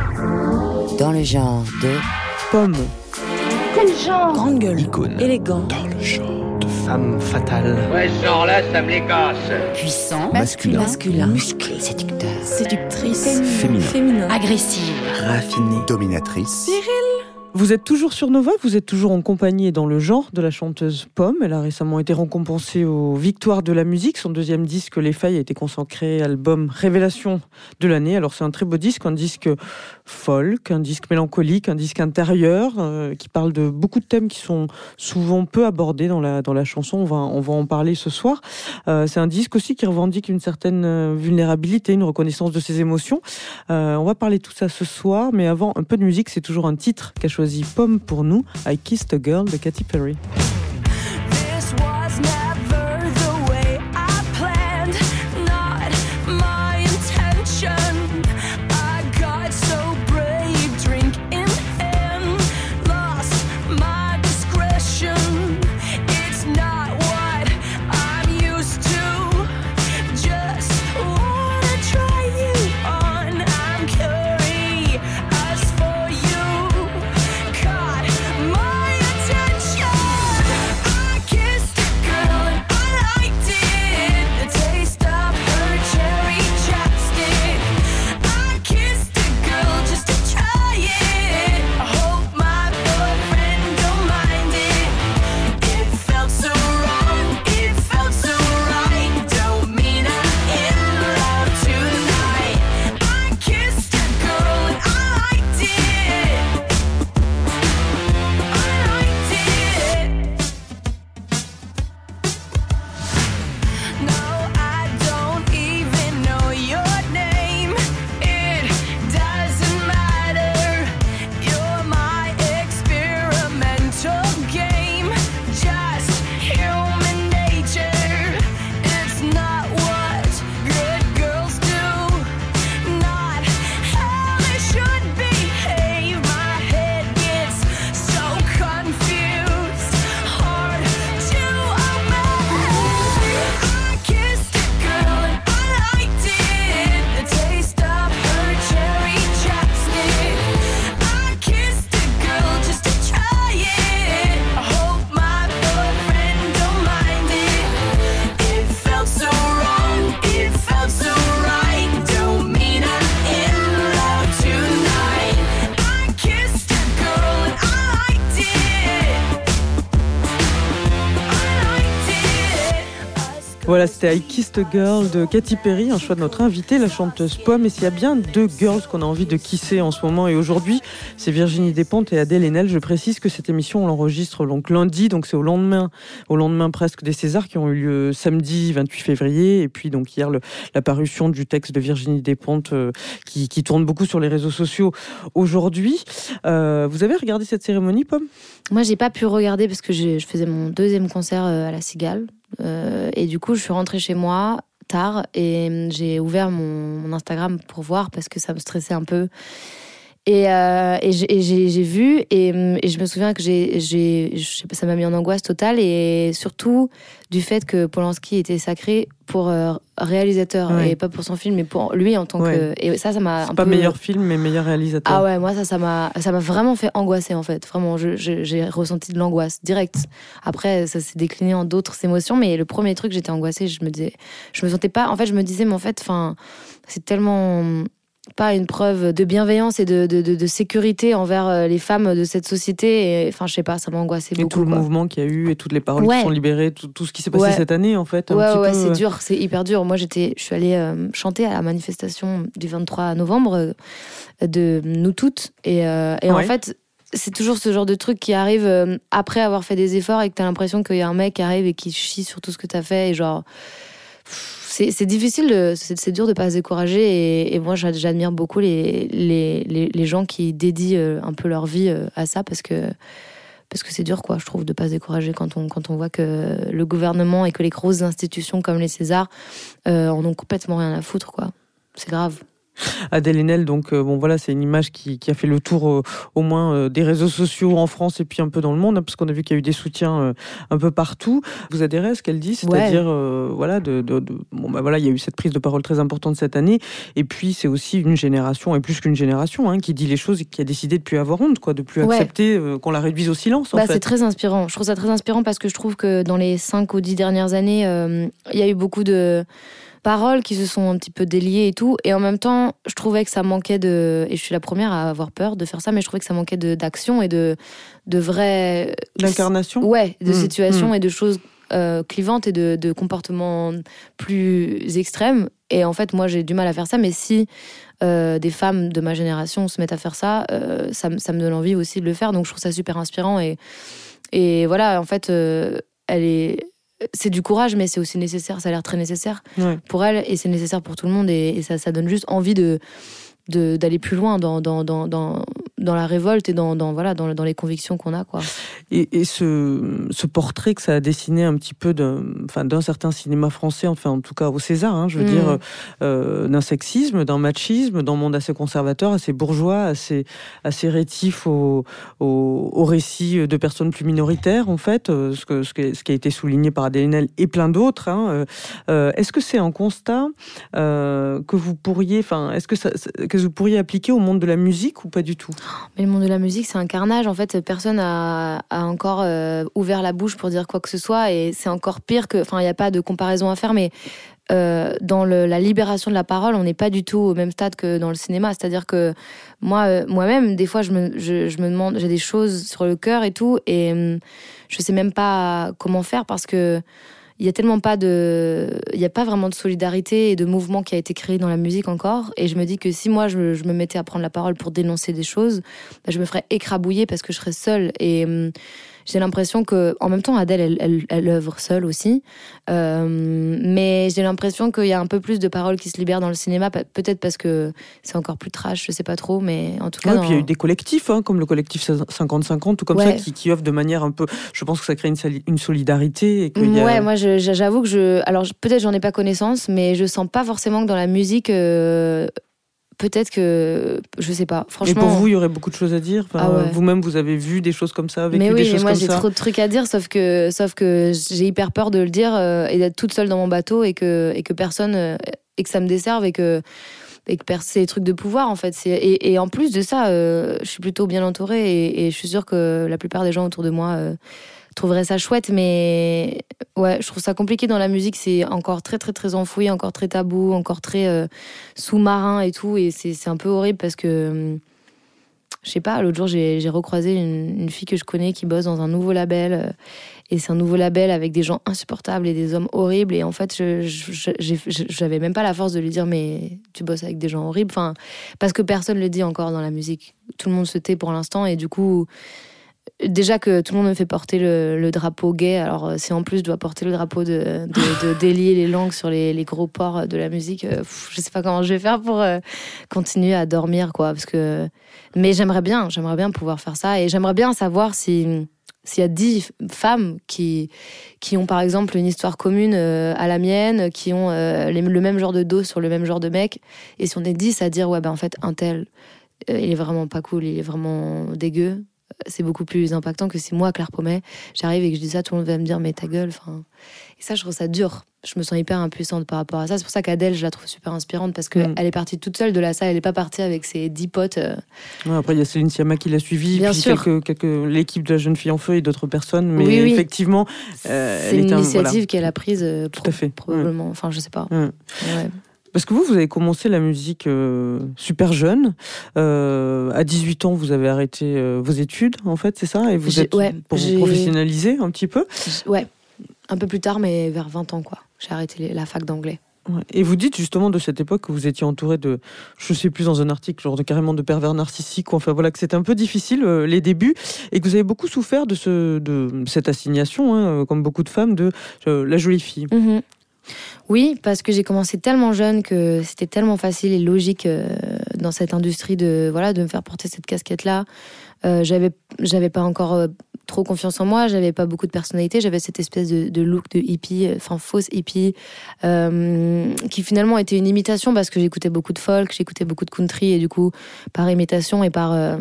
Dans le genre de... Pomme. Quel genre? Grande gueule. Icône. Élégant. Dans le genre de femme fatale. Ouais, ce genre-là, ça me les casse. Puissant. Masculin. Masculin. Musclé. Séducteur. Séductrice. Féminin. Féminin. Agressive. Raffinée. Dominatrice. Viril. Vous êtes toujours sur Nova, vous êtes toujours en compagnie et dans le genre de la chanteuse Pomme. Elle a récemment été récompensée aux Victoires de la musique. Son deuxième disque, Les Failles, a été consacré à l'album Révélation de l'année. Alors c'est un très beau disque, un disque folk, un disque mélancolique, un disque intérieur euh, qui parle de beaucoup de thèmes qui sont souvent peu abordés dans la, dans la chanson. On va, on va en parler ce soir. Euh, c'est un disque aussi qui revendique une certaine vulnérabilité, une reconnaissance de ses émotions. Euh, on va parler de tout ça ce soir, mais avant, un peu de musique, c'est toujours un titre qu'a choisi Pomme pour nous, I Kissed a Girl de Katy Perry. Attention. Voilà, c'était I Kissed a Girl de Katy Perry, un choix de notre invitée, la chanteuse Pomme. Et s'il y a bien deux girls qu'on a envie de kisser en ce moment et aujourd'hui, c'est Virginie Despentes et Adèle Haenel. Je précise que cette émission, on l'enregistre donc lundi, donc c'est au lendemain, au lendemain presque des Césars qui ont eu lieu samedi vingt-huit février. Et puis donc hier, le, la parution du texte de Virginie Despentes euh, qui, qui tourne beaucoup sur les réseaux sociaux aujourd'hui. Euh, vous avez regardé cette cérémonie, Pomme ? Moi, j'ai pas pu regarder parce que je, je faisais mon deuxième concert à la Cigale. Euh, et du coup, je suis rentrée chez moi tard et j'ai ouvert mon, mon Instagram pour voir parce que ça me stressait un peu. Et, euh, et, j'ai, et j'ai, j'ai vu et, et je me souviens que j'ai, j'ai, je sais pas, ça m'a mis en angoisse totale et surtout du fait que Polanski était sacré pour euh, réalisateur ouais. et pas pour son film mais pour lui en tant ouais. que et ça ça m'a c'est un pas peu... meilleur film mais meilleur réalisateur. Ah ouais, moi ça ça m'a ça m'a vraiment fait angoisser en fait, vraiment je, je, j'ai ressenti de l'angoisse directe. Après ça s'est décliné en d'autres émotions mais le premier truc j'étais angoissée, je me disais je me sentais pas en fait je me disais mais en fait enfin c'est tellement pas une preuve de bienveillance et de, de, de, de sécurité envers les femmes de cette société. Et, enfin, je sais pas, ça m'a angoissé beaucoup. Et tout le quoi. mouvement qu'il y a eu et toutes les paroles ouais. qui sont libérées, tout, tout ce qui s'est passé ouais. cette année, en fait. Un ouais, petit ouais, peu, c'est ouais. dur, c'est hyper dur. Moi, j'étais, je suis allée euh, chanter à la manifestation du vingt-trois novembre euh, de Nous Toutes. Et, euh, et ouais. en fait, c'est toujours ce genre de truc qui arrive euh, après avoir fait des efforts et que t'as l'impression qu'il y a un mec qui arrive et qui chie sur tout ce que t'as fait. Et genre... C'est, c'est difficile, de, c'est, c'est dur de pas se décourager et, et moi j'admire beaucoup les, les, les, les gens qui dédient un peu leur vie à ça parce que, parce que c'est dur quoi, je trouve, de pas se décourager quand on, quand on voit que le gouvernement et que les grosses institutions comme les Césars euh, en ont complètement rien à foutre quoi. C'est grave. Adèle Haenel, donc euh, bon voilà, c'est une image qui, qui a fait le tour euh, au moins euh, des réseaux sociaux en France et puis un peu dans le monde, hein, parce qu'on a vu qu'il y a eu des soutiens euh, un peu partout. Vous adhérez à ce qu'elle dit, c'est-à-dire ouais. euh, voilà, de, de, de bon bah voilà, il y a eu cette prise de parole très importante cette année, et puis c'est aussi une génération et plus qu'une génération hein, qui dit les choses et qui a décidé de plus avoir honte, quoi, de plus ouais. accepter euh, qu'on la réduise au silence. En bah, fait. C'est très inspirant. Je trouve ça très inspirant parce que je trouve que dans les cinq ou dix dernières années, il euh, y a eu beaucoup de paroles qui se sont un petit peu déliées et tout, et en même temps je trouvais que ça manquait de, et je suis la première à avoir peur de faire ça, mais je trouvais que ça manquait de, d'action et de, de vraies... D'incarnation ouais, de mmh, situations mmh. et de choses euh, clivantes et de, de comportements plus extrêmes, et en fait moi j'ai du mal à faire ça, mais si euh, des femmes de ma génération se mettent à faire ça, euh, ça, ça me donne envie aussi de le faire, donc je trouve ça super inspirant, et, et voilà, en fait euh, elle est... c'est du courage, mais c'est aussi nécessaire. Ça a l'air très nécessaire ouais. pour elle, et c'est nécessaire pour tout le monde. Et, et ça, ça donne juste envie de, de, d'aller plus loin dans, dans, dans, dans, dans la révolte et dans, dans, voilà, dans, dans les convictions qu'on a, quoi. Et, et ce, ce portrait que ça a dessiné un petit peu d'un, enfin, d'un certain cinéma français, enfin en tout cas au César, hein, je veux mmh. dire, euh, d'un sexisme, d'un machisme, d'un monde assez conservateur, assez bourgeois, assez, assez rétif au, au, au récit de personnes plus minoritaires, en fait, euh, ce, que, ce, que, ce qui a été souligné par Adèle Haenel et plein d'autres. Hein, euh, est-ce que c'est un constat euh, que vous pourriez, enfin, est-ce que, ça, que vous pourriez appliquer au monde de la musique ou pas du tout ? Mais le monde de la musique, c'est un carnage. En fait, personne a, a encore euh, ouvert la bouche pour dire quoi que ce soit, et c'est encore pire que... Enfin, il n'y a pas de comparaison à faire, mais euh, dans le, la libération de la parole, on n'est pas du tout au même stade que dans le cinéma. C'est-à-dire que moi, euh, moi-même, des fois, je me, je, je me demande... J'ai des choses sur le cœur et tout, et euh, je ne sais même pas comment faire parce que il y a tellement pas de, il y a pas vraiment de solidarité et de mouvement qui a été créé dans la musique encore. Et je me dis que si moi je, je me mettais à prendre la parole pour dénoncer des choses, bah, je me ferais écrabouiller parce que je serais seule. Et hum, j'ai l'impression que, en même temps, Adèle, elle, elle, elle œuvre seule aussi. Euh, mais j'ai l'impression qu'il y a un peu plus de paroles qui se libèrent dans le cinéma, peut-être parce que c'est encore plus trash, je sais pas trop, mais en tout cas. Ouais, dans... puis il y a eu des collectifs, hein, comme le collectif cinquante cinquante, tout comme ouais. ça, qui, qui offrent de manière un peu. Je pense que ça crée une, une solidarité. Et qu'il y a... Ouais, moi, je, j'avoue que je. Alors, peut-être j'en ai pas connaissance, mais je sens pas forcément que dans la musique. Euh... Peut-être que, je sais pas, franchement... Et pour vous, il y aurait beaucoup de choses à dire. Enfin, ah ouais. Vous-même, vous avez vu des choses comme ça, vécu mais oui, des choses mais moi, comme ça. j'ai trop de trucs à dire, sauf que, sauf que j'ai hyper peur de le dire euh, et d'être toute seule dans mon bateau et que, et que personne... Euh, et que ça me desserve et que... Et que c'est des trucs de pouvoir, en fait. C'est, et, et en plus de ça, euh, je suis plutôt bien entourée et, et je suis sûre que la plupart des gens autour de moi... Euh, trouverais ça chouette, mais ouais, je trouve ça compliqué dans la musique, c'est encore très très très enfoui, encore très tabou, encore très euh, sous-marin et tout, et c'est, c'est un peu horrible parce que je sais pas, l'autre jour, j'ai, j'ai recroisé une, une fille que je connais qui bosse dans un nouveau label. Euh, et c'est un nouveau label avec des gens insupportables et des hommes horribles. Et en fait, je, je, je, je, j'avais même pas la force de lui dire, mais tu bosses avec des gens horribles. Enfin, parce que personne le dit encore dans la musique. Tout le monde se tait pour l'instant. Et du coup, déjà que tout le monde me fait porter le, le drapeau gay. Alors, si en plus je dois porter le drapeau de, de, de délier les langues sur les, les gros ports de la musique, euh, pff, je sais pas comment je vais faire pour euh, continuer à dormir, quoi. Parce que... Mais j'aimerais bien, j'aimerais bien pouvoir faire ça. Et j'aimerais bien savoir si... S'il y a dix femmes qui, qui ont par exemple une histoire commune euh, à la mienne, qui ont euh, les, le même genre de dos sur le même genre de mec, et si on est dix à dire ouais ben en fait un tel, euh, il est vraiment pas cool, il est vraiment dégueu, c'est beaucoup plus impactant que si moi, Claire Pommet, j'arrive et que je dis ça, tout le monde va me dire mais ta gueule, enfin. Et ça, je trouve ça dur. Je me sens hyper impuissante par rapport à ça. C'est pour ça qu'Adèle, je la trouve super inspirante parce qu'elle mmh. est partie toute seule de la salle. Elle n'est pas partie avec ses dix potes. Euh... Ouais, après, il y a Céline Sciamma qui l'a suivie. Bien puis sûr. Quelques, quelques, l'équipe de la Jeune Fille en Feu et d'autres personnes. Mais oui, oui. effectivement, euh, c'est elle une un, initiative voilà. qu'elle a prise euh, Tout à fait. probablement. Mmh. Enfin, je sais pas. Mmh. Ouais. Parce que vous, vous avez commencé la musique euh, super jeune. Euh, à dix-huit ans, vous avez arrêté euh, vos études, en fait, c'est ça? Et vous j'ai, êtes ouais, pour j'ai... vous professionnaliser un petit peu? Ouais, un peu plus tard, mais vers vingt ans, quoi. J'ai arrêté les, la fac d'anglais. Ouais. Et vous dites justement de cette époque que vous étiez entouré de, je sais plus dans un article, genre de carrément de pervers narcissiques, ou enfin voilà, que c'était un peu difficile euh, les débuts, et que vous avez beaucoup souffert de, ce, de cette assignation, hein, comme beaucoup de femmes, de euh, la jolie fille. Mmh. Oui, parce que j'ai commencé tellement jeune que c'était tellement facile et logique euh, dans cette industrie de, voilà, de me faire porter cette casquette-là. Euh, j'avais, j'avais pas encore euh, trop confiance en moi, j'avais pas beaucoup de personnalité, j'avais cette espèce de, de look de hippie, enfin fausse hippie, euh, qui finalement était une imitation parce que j'écoutais beaucoup de folk, j'écoutais beaucoup de country et du coup, par imitation et par... Euh,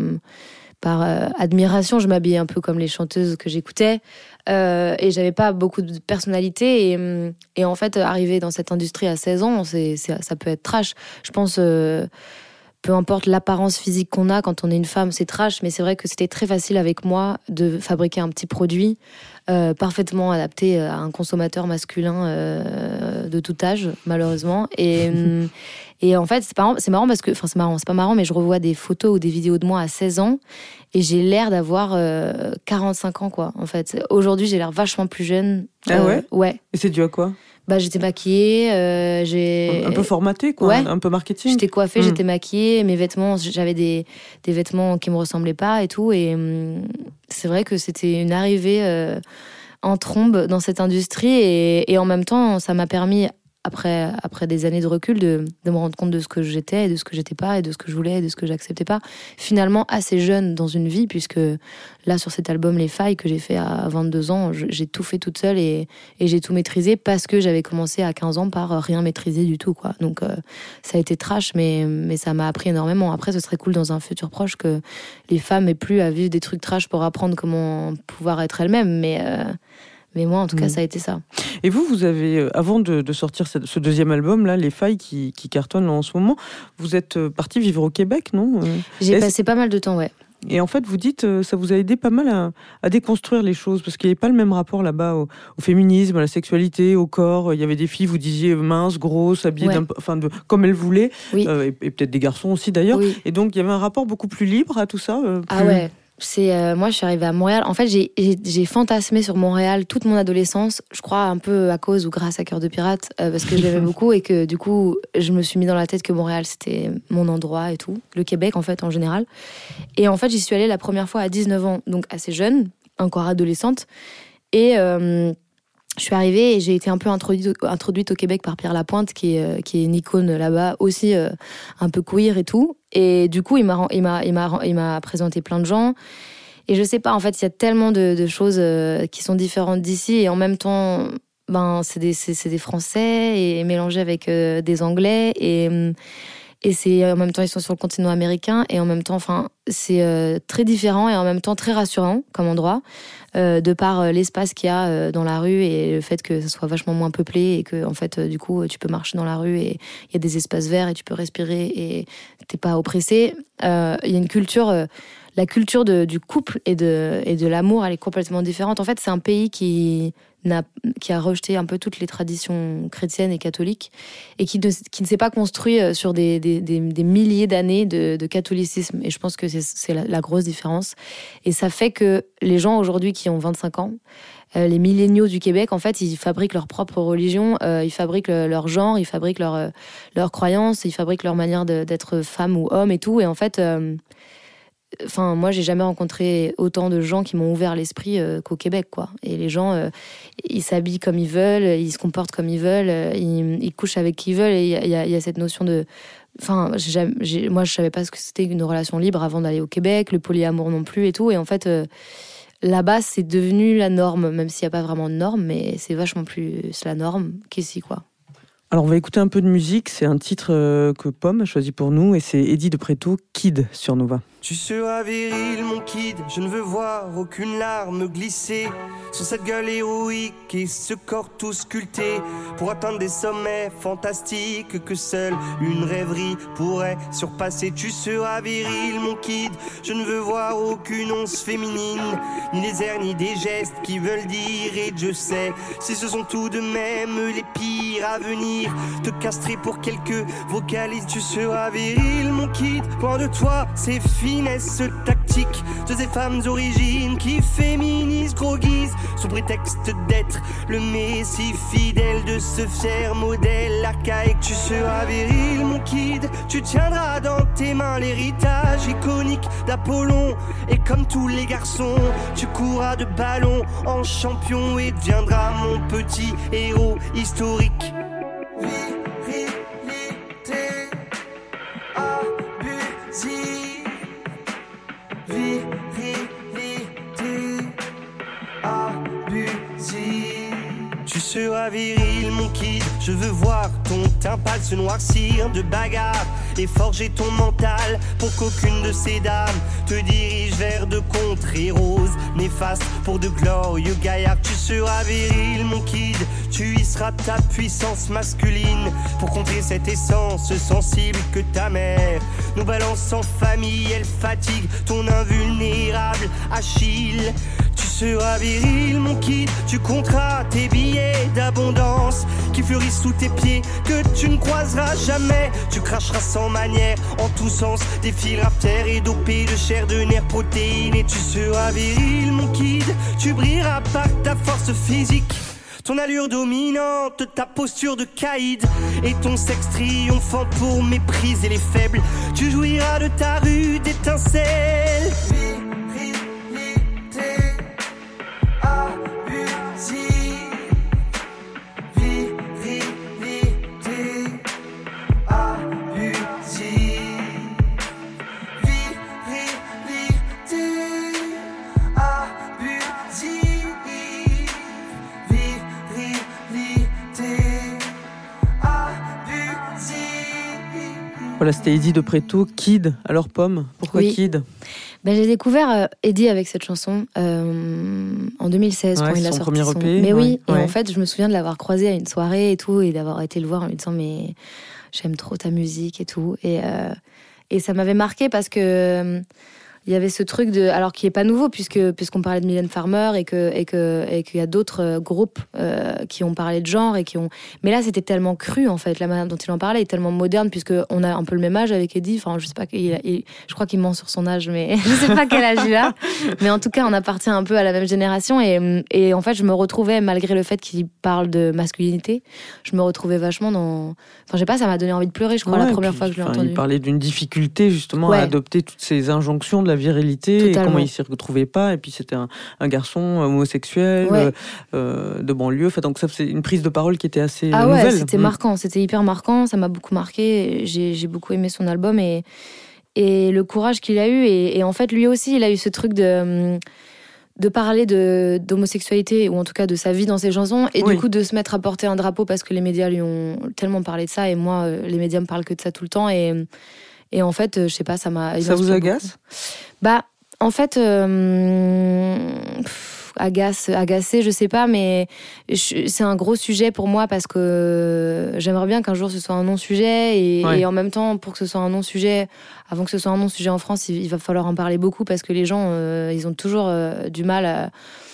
par euh, admiration, je m'habillais un peu comme les chanteuses que j'écoutais euh, et j'avais pas beaucoup de personnalité et, et en fait arriver dans cette industrie à seize ans, c'est, c'est, ça peut être trash. Je pense euh, peu importe l'apparence physique qu'on a quand on est une femme, c'est trash, mais c'est vrai que c'était très facile avec moi de fabriquer un petit produit euh, parfaitement adapté à un consommateur masculin euh, de tout âge, malheureusement. Et, et en fait, c'est, pas, c'est marrant parce que, enfin, c'est marrant, c'est pas marrant, mais je revois des photos ou des vidéos de moi à seize ans et j'ai l'air d'avoir euh, quarante-cinq ans, quoi. En fait, aujourd'hui, j'ai l'air vachement plus jeune. Ah euh, ouais? Ouais. Et c'est dû à quoi? Bah, j'étais maquillée, euh, j'ai... Un peu formatée, quoi, ouais. Un peu marketing. J'étais coiffée, mmh. j'étais maquillée, mes vêtements, j'avais des, des vêtements qui me ressemblaient pas et tout, et hum, c'est vrai que c'était une arrivée euh, en trombe dans cette industrie, et, et en même temps, ça m'a permis, après, après des années de recul, de, de me rendre compte de ce que j'étais, et de ce que j'étais pas, et de ce que je voulais, et de ce que j'acceptais pas. Finalement, assez jeune dans une vie, puisque là, sur cet album Les Failles, que j'ai fait à vingt-deux ans, j'ai tout fait toute seule, et, et j'ai tout maîtrisé, parce que j'avais commencé à quinze ans par rien maîtriser du tout, quoi. Donc, euh, ça a été trash, mais, mais ça m'a appris énormément. Après, ce serait cool dans un futur proche que les femmes aient plus à vivre des trucs trash pour apprendre comment pouvoir être elles-mêmes, mais... Euh, Mais moi, en tout cas, mmh. ça a été ça. Et vous, vous avez, avant de, de sortir ce deuxième album, là, Les Failles, qui, qui cartonne en ce moment, vous êtes parti vivre au Québec, non? J'ai Est-ce... passé pas mal de temps, ouais. Et en fait, vous dites, ça vous a aidé pas mal à, à déconstruire les choses, parce qu'il n'y avait pas le même rapport là-bas au, au féminisme, à la sexualité, au corps. Il y avait des filles, vous disiez, minces, grosses, habillées ouais. enfin, de, comme elles voulaient, oui. euh, et, et peut-être des garçons aussi d'ailleurs. Oui. Et donc, il y avait un rapport beaucoup plus libre à tout ça. Euh, plus... Ah ouais. C'est, euh, moi, je suis arrivée à Montréal. En fait, j'ai, j'ai, j'ai fantasmé sur Montréal toute mon adolescence. Je crois un peu à cause ou grâce à Cœur de Pirate, euh, parce que je l'aimais beaucoup et que du coup, je me suis mis dans la tête que Montréal, c'était mon endroit et tout. Le Québec, en fait, en général. Et en fait, j'y suis allée la première fois à dix-neuf ans, donc assez jeune, encore adolescente. Et... Euh, je suis arrivée et j'ai été un peu introduite, introduite au Québec par Pierre Lapointe, qui est, qui est une icône là-bas, aussi euh, un peu queer et tout. Et du coup, il m'a, il m'a, il m'a, il m'a présenté plein de gens. Et je sais pas, en fait, il y a tellement de, de choses euh, qui sont différentes d'ici. Et en même temps, ben, c'est des, c'est, c'est des Français et mélangés avec euh, des Anglais. Et, et c'est, en même temps, ils sont sur le continent américain. Et en même temps, enfin, c'est euh, très différent et en même temps très rassurant comme endroit. Euh, de par euh, l'espace qu'il y a euh, dans la rue et le fait que ça soit vachement moins peuplé et que en fait euh, du coup tu peux marcher dans la rue et il y a des espaces verts et tu peux respirer et t'es pas oppressé. Il euh, y a une culture, euh, la culture de, du couple et de, et de l'amour, elle est complètement différente. En fait, c'est un pays qui, n'a, qui a rejeté un peu toutes les traditions chrétiennes et catholiques et qui ne, qui ne s'est pas construit sur des, des, des, des milliers d'années de, de catholicisme. Et je pense que c'est, c'est la, la grosse différence. Et ça fait que les gens aujourd'hui qui ont vingt-cinq ans, euh, les milléniaux du Québec, en fait, ils fabriquent leur propre religion, euh, ils fabriquent le, leur genre, ils fabriquent leur, euh, leurs croyances, ils fabriquent leur manière de, d'être femme ou homme et tout. Et en fait... Euh, Enfin, moi, j'ai jamais rencontré autant de gens qui m'ont ouvert l'esprit euh, qu'au Québec, quoi. Et les gens, euh, ils s'habillent comme ils veulent, ils se comportent comme ils veulent, euh, ils, ils couchent avec qui ils veulent. Et il y, y, y a cette notion de... Enfin, j'ai, j'ai, moi, je savais pas ce que c'était une relation libre avant d'aller au Québec, le polyamour non plus et tout. Et en fait, euh, là-bas, c'est devenu la norme, même s'il n'y a pas vraiment de norme, mais c'est vachement plus la norme qu'ici, quoi. Alors, on va écouter un peu de musique. C'est un titre euh, que Pomme a choisi pour nous et c'est Eddie de Pretto, Kid, sur Nova. Tu seras viril, mon kid, je ne veux voir aucune larme glisser sur cette gueule héroïque et ce corps tout sculpté pour atteindre des sommets fantastiques que seule une rêverie pourrait surpasser. Tu seras viril, mon kid, je ne veux voir aucune once féminine, ni des airs ni des gestes qui veulent dire et je sais si ce sont tout de même les pires à venir, te castrer pour quelques vocalises. Tu seras viril, mon kid, loin de toi c'est finesse tactique de ces femmes origines qui féminisent gros guise sous prétexte d'être le messie fidèle de ce fier modèle archaïque. Tu seras viril, mon kid, tu tiendras dans tes mains l'héritage iconique d'Apollon et comme tous les garçons tu courras de ballon en champion et deviendras mon petit héros historique. Virilité abusive, virilité abusive. Tu seras viril, mon kid, je veux voir ton teint pâle se noircir de bagarre et forger ton mental pour qu'aucune de ces dames te dirige vers de contrées roses néfastes pour de glorieux gaillards. Tu seras viril, mon kid, tu y seras ta puissance masculine pour contrer cette essence sensible que ta mère nous balance en famille. Elle fatigue ton invulnérable Achille. Tu seras viril, mon kid, tu compteras tes billets d'abondance qui fleurissent sous tes pieds que tu ne croiseras jamais. Tu cracheras sans manière en tous sens des fils raftères et dopés de chair, de nerfs, protéines. Et tu seras viril, mon kid, tu brilleras par ta force physique, ton allure dominante, ta posture de caïd et ton sexe triomphant pour mépriser les faibles. Tu jouiras de ta rude étincelle. Voilà, c'était Eddie de Pretto, Kid. Alors Pomme, pourquoi oui. Kid ? Ben, j'ai découvert euh, Eddie avec cette chanson euh, en deux mille seize, ouais, quand il a sorti premier son... E P. Mais ouais. oui, et ouais. en fait, je me souviens de l'avoir croisé à une soirée et tout, et d'avoir été le voir en lui disant mais j'aime trop ta musique et tout, et euh, et ça m'avait marqué parce que euh, il y avait ce truc de, alors qui est pas nouveau puisque puisqu'on parlait de Mylène Farmer et que et que et qu'il y a d'autres groupes euh, qui ont parlé de genre et qui ont, mais là c'était tellement cru en fait, la manière dont il en parlait est tellement moderne puisque on a un peu le même âge avec Eddie, enfin je sais pas, il, il, je crois qu'il ment sur son âge mais je sais pas quel âge il a, mais en tout cas on appartient un peu à la même génération et et en fait je me retrouvais, malgré le fait qu'il parle de masculinité, je me retrouvais vachement dans, enfin je sais pas, ça m'a donné envie de pleurer, je crois, ouais, la première puis, fois que je l'ai entendu. Il parlait d'une difficulté justement ouais. à adopter toutes ces injonctions de la virilité. Totalement. Et comment il s'y retrouvait pas, et puis c'était un, un garçon homosexuel, ouais. euh, de banlieue, enfin, donc ça c'est une prise de parole qui était assez ah nouvelle. Ouais, c'était mmh. marquant, c'était hyper marquant, ça m'a beaucoup marqué, j'ai, j'ai beaucoup aimé son album et, et le courage qu'il a eu, et, et en fait lui aussi il a eu ce truc de... de parler de, d'homosexualité, ou en tout cas de sa vie dans ses chansons, et oui. du coup de se mettre à porter un drapeau parce que les médias lui ont tellement parlé de ça, et moi les médias me parlent que de ça tout le temps, et, et en fait je sais pas, ça m'a... Ça vous agace ? Bah en fait, euh, agace, agacée, je sais pas, mais je, c'est un gros sujet pour moi parce que j'aimerais bien qu'un jour ce soit un non-sujet et, ouais. et en même temps, pour que ce soit un non-sujet, avant que ce soit un non-sujet en France, il, il va falloir en parler beaucoup parce que les gens, euh, ils ont toujours euh, du mal à,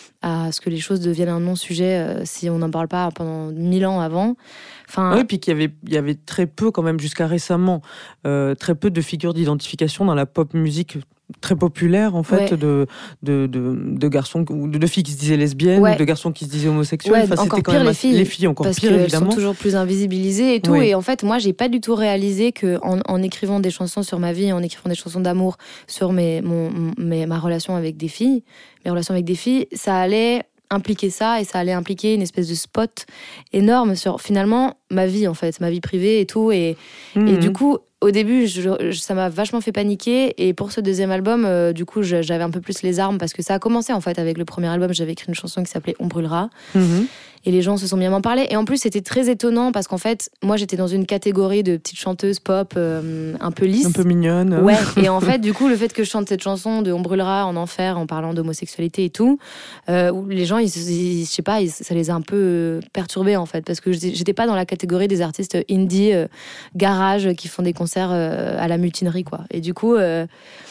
à ce que les choses deviennent un non-sujet euh, si on n'en parle pas pendant mille ans avant. Enfin, oui, puis qu'il y avait, il y avait très peu, quand même, jusqu'à récemment, euh, très peu de figures d'identification dans la pop musique très populaire, en fait, ouais. de, de, de, de garçons ou de, de filles qui se disaient lesbiennes, ouais. ou de garçons qui se disaient homosexuels. Ouais, enfin, encore c'était quand pire même les filles, les filles encore parce pire, qu'elles évidemment. sont toujours plus invisibilisées et tout. Oui. Et en fait, moi, j'ai pas du tout réalisé que en, en écrivant des chansons sur ma vie, en écrivant des chansons d'amour sur mes, mon, mes, ma relation avec des filles, mes relations avec des filles, ça allait impliquer ça et ça allait impliquer une espèce de spot énorme sur finalement ma vie en fait, ma vie privée et tout et, mmh. et du coup au début je, je, ça m'a vachement fait paniquer et pour ce deuxième album euh, du coup je, j'avais un peu plus les armes parce que ça a commencé en fait avec le premier album, j'avais écrit une chanson qui s'appelait On brûlera mmh. et les gens se sont mis à m'en parler et en plus c'était très étonnant parce qu'en fait moi j'étais dans une catégorie de petites chanteuses pop euh, un peu lisses, un peu mignonne ouais et en fait du coup le fait que je chante cette chanson de On brûlera en enfer en parlant d'homosexualité et tout euh, où les gens ils, ils, je sais pas ils, ça les a un peu perturbés en fait parce que j'étais pas dans la catégorie des artistes indie euh, garage qui font des concerts euh, à la mutinerie quoi et du coup euh,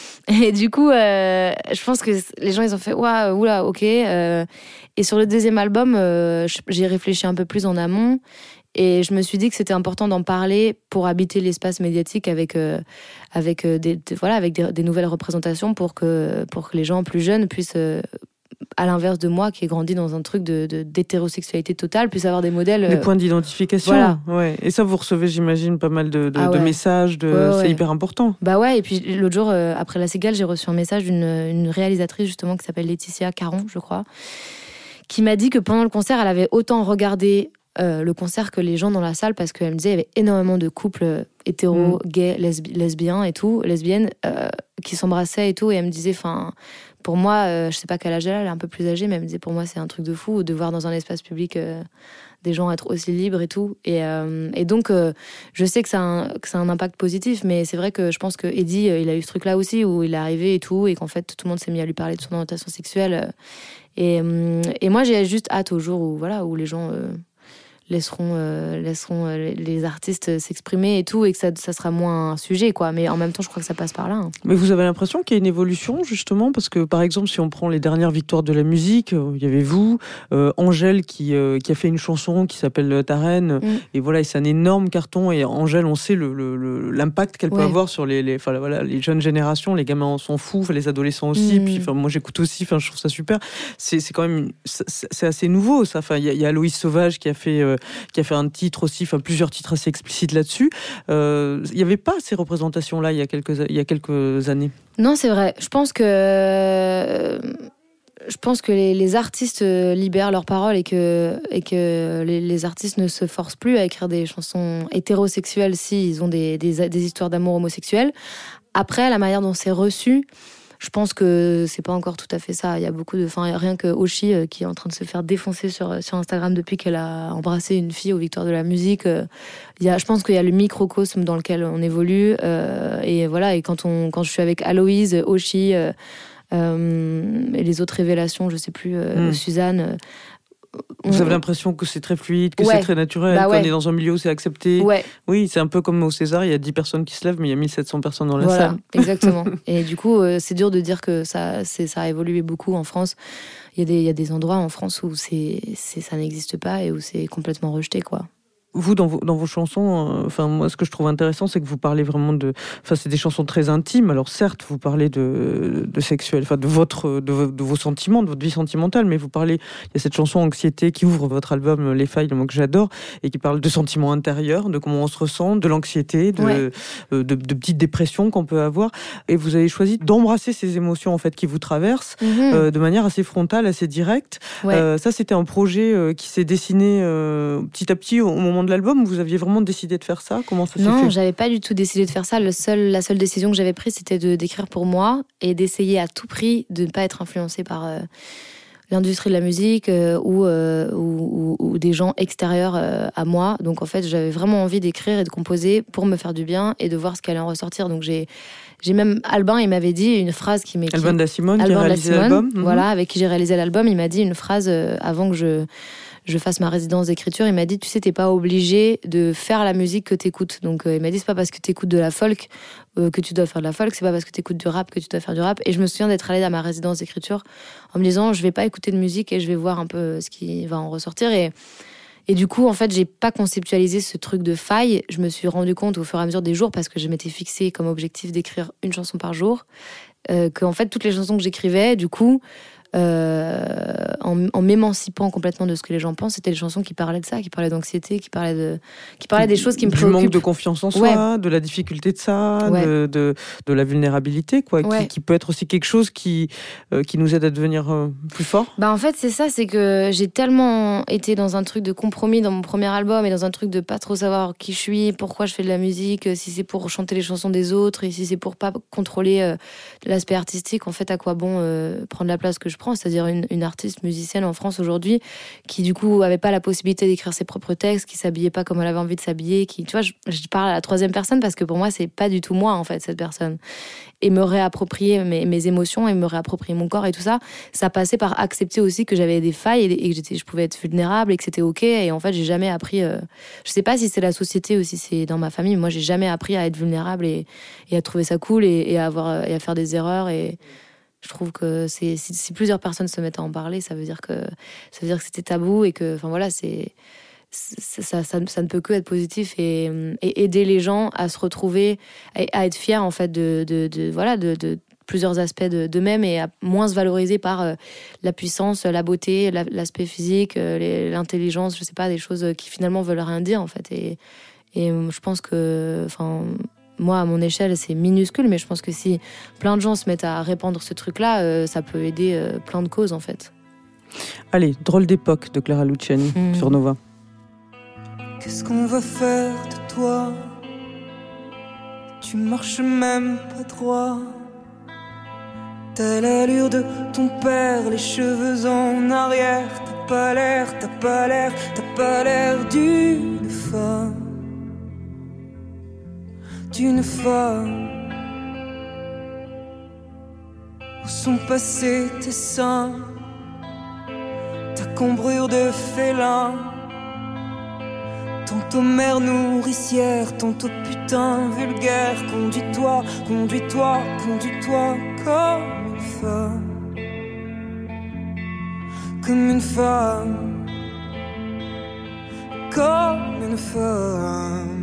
et du coup euh, je pense que les gens ils ont fait ouah oula ok euh, et sur le deuxième album euh, j'ai réfléchi un peu plus en amont et je me suis dit que c'était important d'en parler pour habiter l'espace médiatique avec euh, avec euh, des, des voilà avec des, des nouvelles représentations pour que pour que les gens plus jeunes puissent euh, à l'inverse de moi qui ai grandi dans un truc de, de, d'hétérosexualité totale, puisse avoir des modèles... Des euh... points d'identification. Voilà. Ouais. Et ça, vous recevez, j'imagine, pas mal de, de, ah ouais. de messages. De... Ouais, ouais. C'est hyper important. Bah ouais, et puis l'autre jour, euh, après la Cigale, j'ai reçu un message d'une une réalisatrice, justement, qui s'appelle Laetitia Caron, je crois, qui m'a dit que pendant le concert, elle avait autant regardé euh, le concert que les gens dans la salle, parce qu'elle me disait qu'il y avait énormément de couples hétéros, mmh. gays, lesbi- lesbiens et tout, lesbiennes, euh, qui s'embrassaient et tout, et elle me disait, enfin... Pour moi, euh, je sais pas quel âge elle a, elle est un peu plus âgée, mais elle me disait pour moi c'est un truc de fou de voir dans un espace public euh, des gens être aussi libres et tout. Et, euh, et donc, euh, je sais que ça, a un, que ça a un impact positif, mais c'est vrai que je pense que Eddie, euh, il a eu ce truc-là aussi où il est arrivé et tout, et qu'en fait tout le monde s'est mis à lui parler de son orientation sexuelle. Euh, et, euh, et moi, j'ai juste hâte au jour où, voilà, où les gens euh, laisseront, euh, laisseront euh, les artistes s'exprimer et tout, et que ça, ça sera moins un sujet, quoi. Mais en même temps, je crois que ça passe par là. Hein. Mais vous avez l'impression qu'il y a une évolution, justement, parce que, par exemple, si on prend les dernières victoires de la musique, il y avait vous, euh, Angèle qui, euh, qui a fait une chanson qui s'appelle Ta Reine, mm. et voilà, et c'est un énorme carton, et Angèle, on sait le, le, le, l'impact qu'elle ouais. peut avoir sur les, les, enfin, voilà, les jeunes générations, les gamins en sont fous, les adolescents aussi, mm. puis enfin, moi j'écoute aussi, enfin, je trouve ça super. C'est, c'est quand même, une, c'est, c'est assez nouveau, ça. Enfin, il y, y a Aloïs Sauvage qui a fait... Euh, qui a fait un titre aussi, enfin plusieurs titres assez explicites là-dessus. Euh, il n'y avait pas ces représentations-là il y a quelques, il y a quelques années. Non, c'est vrai. Je pense que, je pense que les, les artistes libèrent leurs paroles et que, et que les, les artistes ne se forcent plus à écrire des chansons hétérosexuelles s'ils ont des, des, des histoires d'amour homosexuelles. Après, la manière dont c'est reçu, je pense que c'est pas encore tout à fait ça. Il y a beaucoup de, enfin, rien que Oshi euh, qui est en train de se faire défoncer sur sur Instagram depuis qu'elle a embrassé une fille aux Victoires de la musique. Euh, il y a, je pense qu'il y a le microcosme dans lequel on évolue. Euh, et voilà. Et quand on, quand je suis avec Aloïse, Oshi euh, euh, et les autres révélations, je sais plus, euh, mm. Suzanne. Euh, Vous avez l'impression que c'est très fluide, que ouais. c'est très naturel, bah ouais. qu'on est dans un milieu où c'est accepté. Ouais. Oui, c'est un peu comme au César, il y a dix personnes qui se lèvent, mais il y a mille sept cents personnes dans la voilà, salle. Exactement. Et du coup, euh, c'est dur de dire que ça, c'est, ça a évolué beaucoup en France. Il y a des, il y a des endroits en France où c'est, c'est, ça n'existe pas et où c'est complètement rejeté, quoi. Vous, dans vos, dans vos chansons, enfin, euh, moi, ce que je trouve intéressant, c'est que vous parlez vraiment de... Enfin, c'est des chansons très intimes. Alors, certes, vous parlez de, de sexuel, enfin, de, votre, de, vos, de vos sentiments, de votre vie sentimentale, mais vous parlez... Il y a cette chanson Anxiété qui ouvre votre album Les Failles, le mot que j'adore, et qui parle de sentiments intérieurs, de comment on se ressent, de l'anxiété, de, ouais. euh, de, de petites dépressions qu'on peut avoir. Et vous avez choisi d'embrasser ces émotions, en fait, qui vous traversent, mm-hmm. euh, de manière assez frontale, assez directe. Ouais. Euh, ça, c'était un projet euh, qui s'est dessiné euh, petit à petit au, au moment de l'album. Vous aviez vraiment décidé de faire ça? Comment ça s'est fait? Non, j'avais pas du tout décidé de faire ça. Le seul, la seule décision que j'avais prise, c'était de d'écrire pour moi et d'essayer à tout prix de ne pas être influencée par euh, l'industrie de la musique euh, ou, euh, ou, ou, ou des gens extérieurs euh, à moi. Donc en fait, j'avais vraiment envie d'écrire et de composer pour me faire du bien et de voir ce qui allait en ressortir. Donc j'ai, j'ai même Albin, il m'avait dit une phrase qui m'est... Albin da Simone, Albin qui a réalisé Simone, l'album. Voilà, mm-hmm. avec qui j'ai réalisé l'album. Il m'a dit une phrase euh, avant que je... je fasse ma résidence d'écriture, il m'a dit, tu sais, t'es pas obligé de faire la musique que t'écoutes. Donc, euh, il m'a dit, c'est pas parce que t'écoutes de la folk euh, que tu dois faire de la folk, c'est pas parce que t'écoutes du rap que tu dois faire du rap. Et je me souviens d'être allée à ma résidence d'écriture en me disant, je vais pas écouter de musique et je vais voir un peu ce qui va en ressortir. Et, et du coup, en fait, j'ai pas conceptualisé ce truc de faille. Je me suis rendu compte au fur et à mesure des jours, parce que je m'étais fixée comme objectif d'écrire une chanson par jour, euh, que, en fait, toutes les chansons que j'écrivais, du coup, Euh, en, en m'émancipant complètement de ce que les gens pensent, c'était les chansons qui parlaient de ça, qui parlaient d'anxiété, qui parlaient de, qui parlaient des choses qui me du préoccupent. manque de confiance en soi, ouais. de la difficulté de ça, ouais. de, de, de la vulnérabilité, quoi, ouais. qui, qui peut être aussi quelque chose qui, euh, qui nous aide à devenir euh, plus fort. Bah en fait, c'est ça, c'est que j'ai tellement été dans un truc de compromis dans mon premier album et dans un truc de pas trop savoir qui je suis, pourquoi je fais de la musique, si c'est pour chanter les chansons des autres et si c'est pour pas contrôler euh, l'aspect artistique. En fait, à quoi bon euh, prendre la place que je prends, c'est-à-dire une, une artiste musicienne en France aujourd'hui qui du coup avait pas la possibilité d'écrire ses propres textes, qui s'habillait pas comme elle avait envie de s'habiller, qui, tu vois, je, je parle à la troisième personne parce que pour moi c'est pas du tout moi en fait cette personne, et me réapproprier mes, mes émotions et me réapproprier mon corps et tout ça, ça passait par accepter aussi que j'avais des failles et, et que j'étais, je pouvais être vulnérable et que c'était ok. Et en fait j'ai jamais appris, euh, je sais pas si c'est la société ou si c'est dans ma famille, moi j'ai jamais appris à être vulnérable et, et à trouver ça cool et, et à avoir et à faire des erreurs. Et je trouve que c'est, si, si plusieurs personnes se mettent à en parler, ça veut dire que, ça veut dire que c'était tabou et que, enfin voilà, c'est, c'est ça, ça, ça ne peut que être positif et, et aider les gens à se retrouver, à, à être fiers en fait de, de, de voilà, de, de plusieurs aspects de, d'eux-mêmes et à moins se valoriser par euh, la puissance, la beauté, la, l'aspect physique, euh, les, l'intelligence, je sais pas, des choses qui finalement veulent rien dire en fait. Et, et je pense que, enfin. Moi, à mon échelle, c'est minuscule, mais je pense que si plein de gens se mettent à répandre ce truc-là, euh, ça peut aider euh, plein de causes, en fait. Allez, Drôle d'époque de Clara Luciani mmh. sur Nova. Qu'est-ce qu'on va faire de toi? Tu marches même pas droit. T'as l'allure de ton père, les cheveux en arrière. T'as pas l'air, t'as pas l'air, t'as pas l'air d'une femme. D'une femme. Où sont passés tes seins, ta cambrure de félin, tantôt mère nourricière, tantôt putain vulgaire. Conduis-toi, conduis-toi, conduis-toi comme une femme, comme une femme, comme une femme.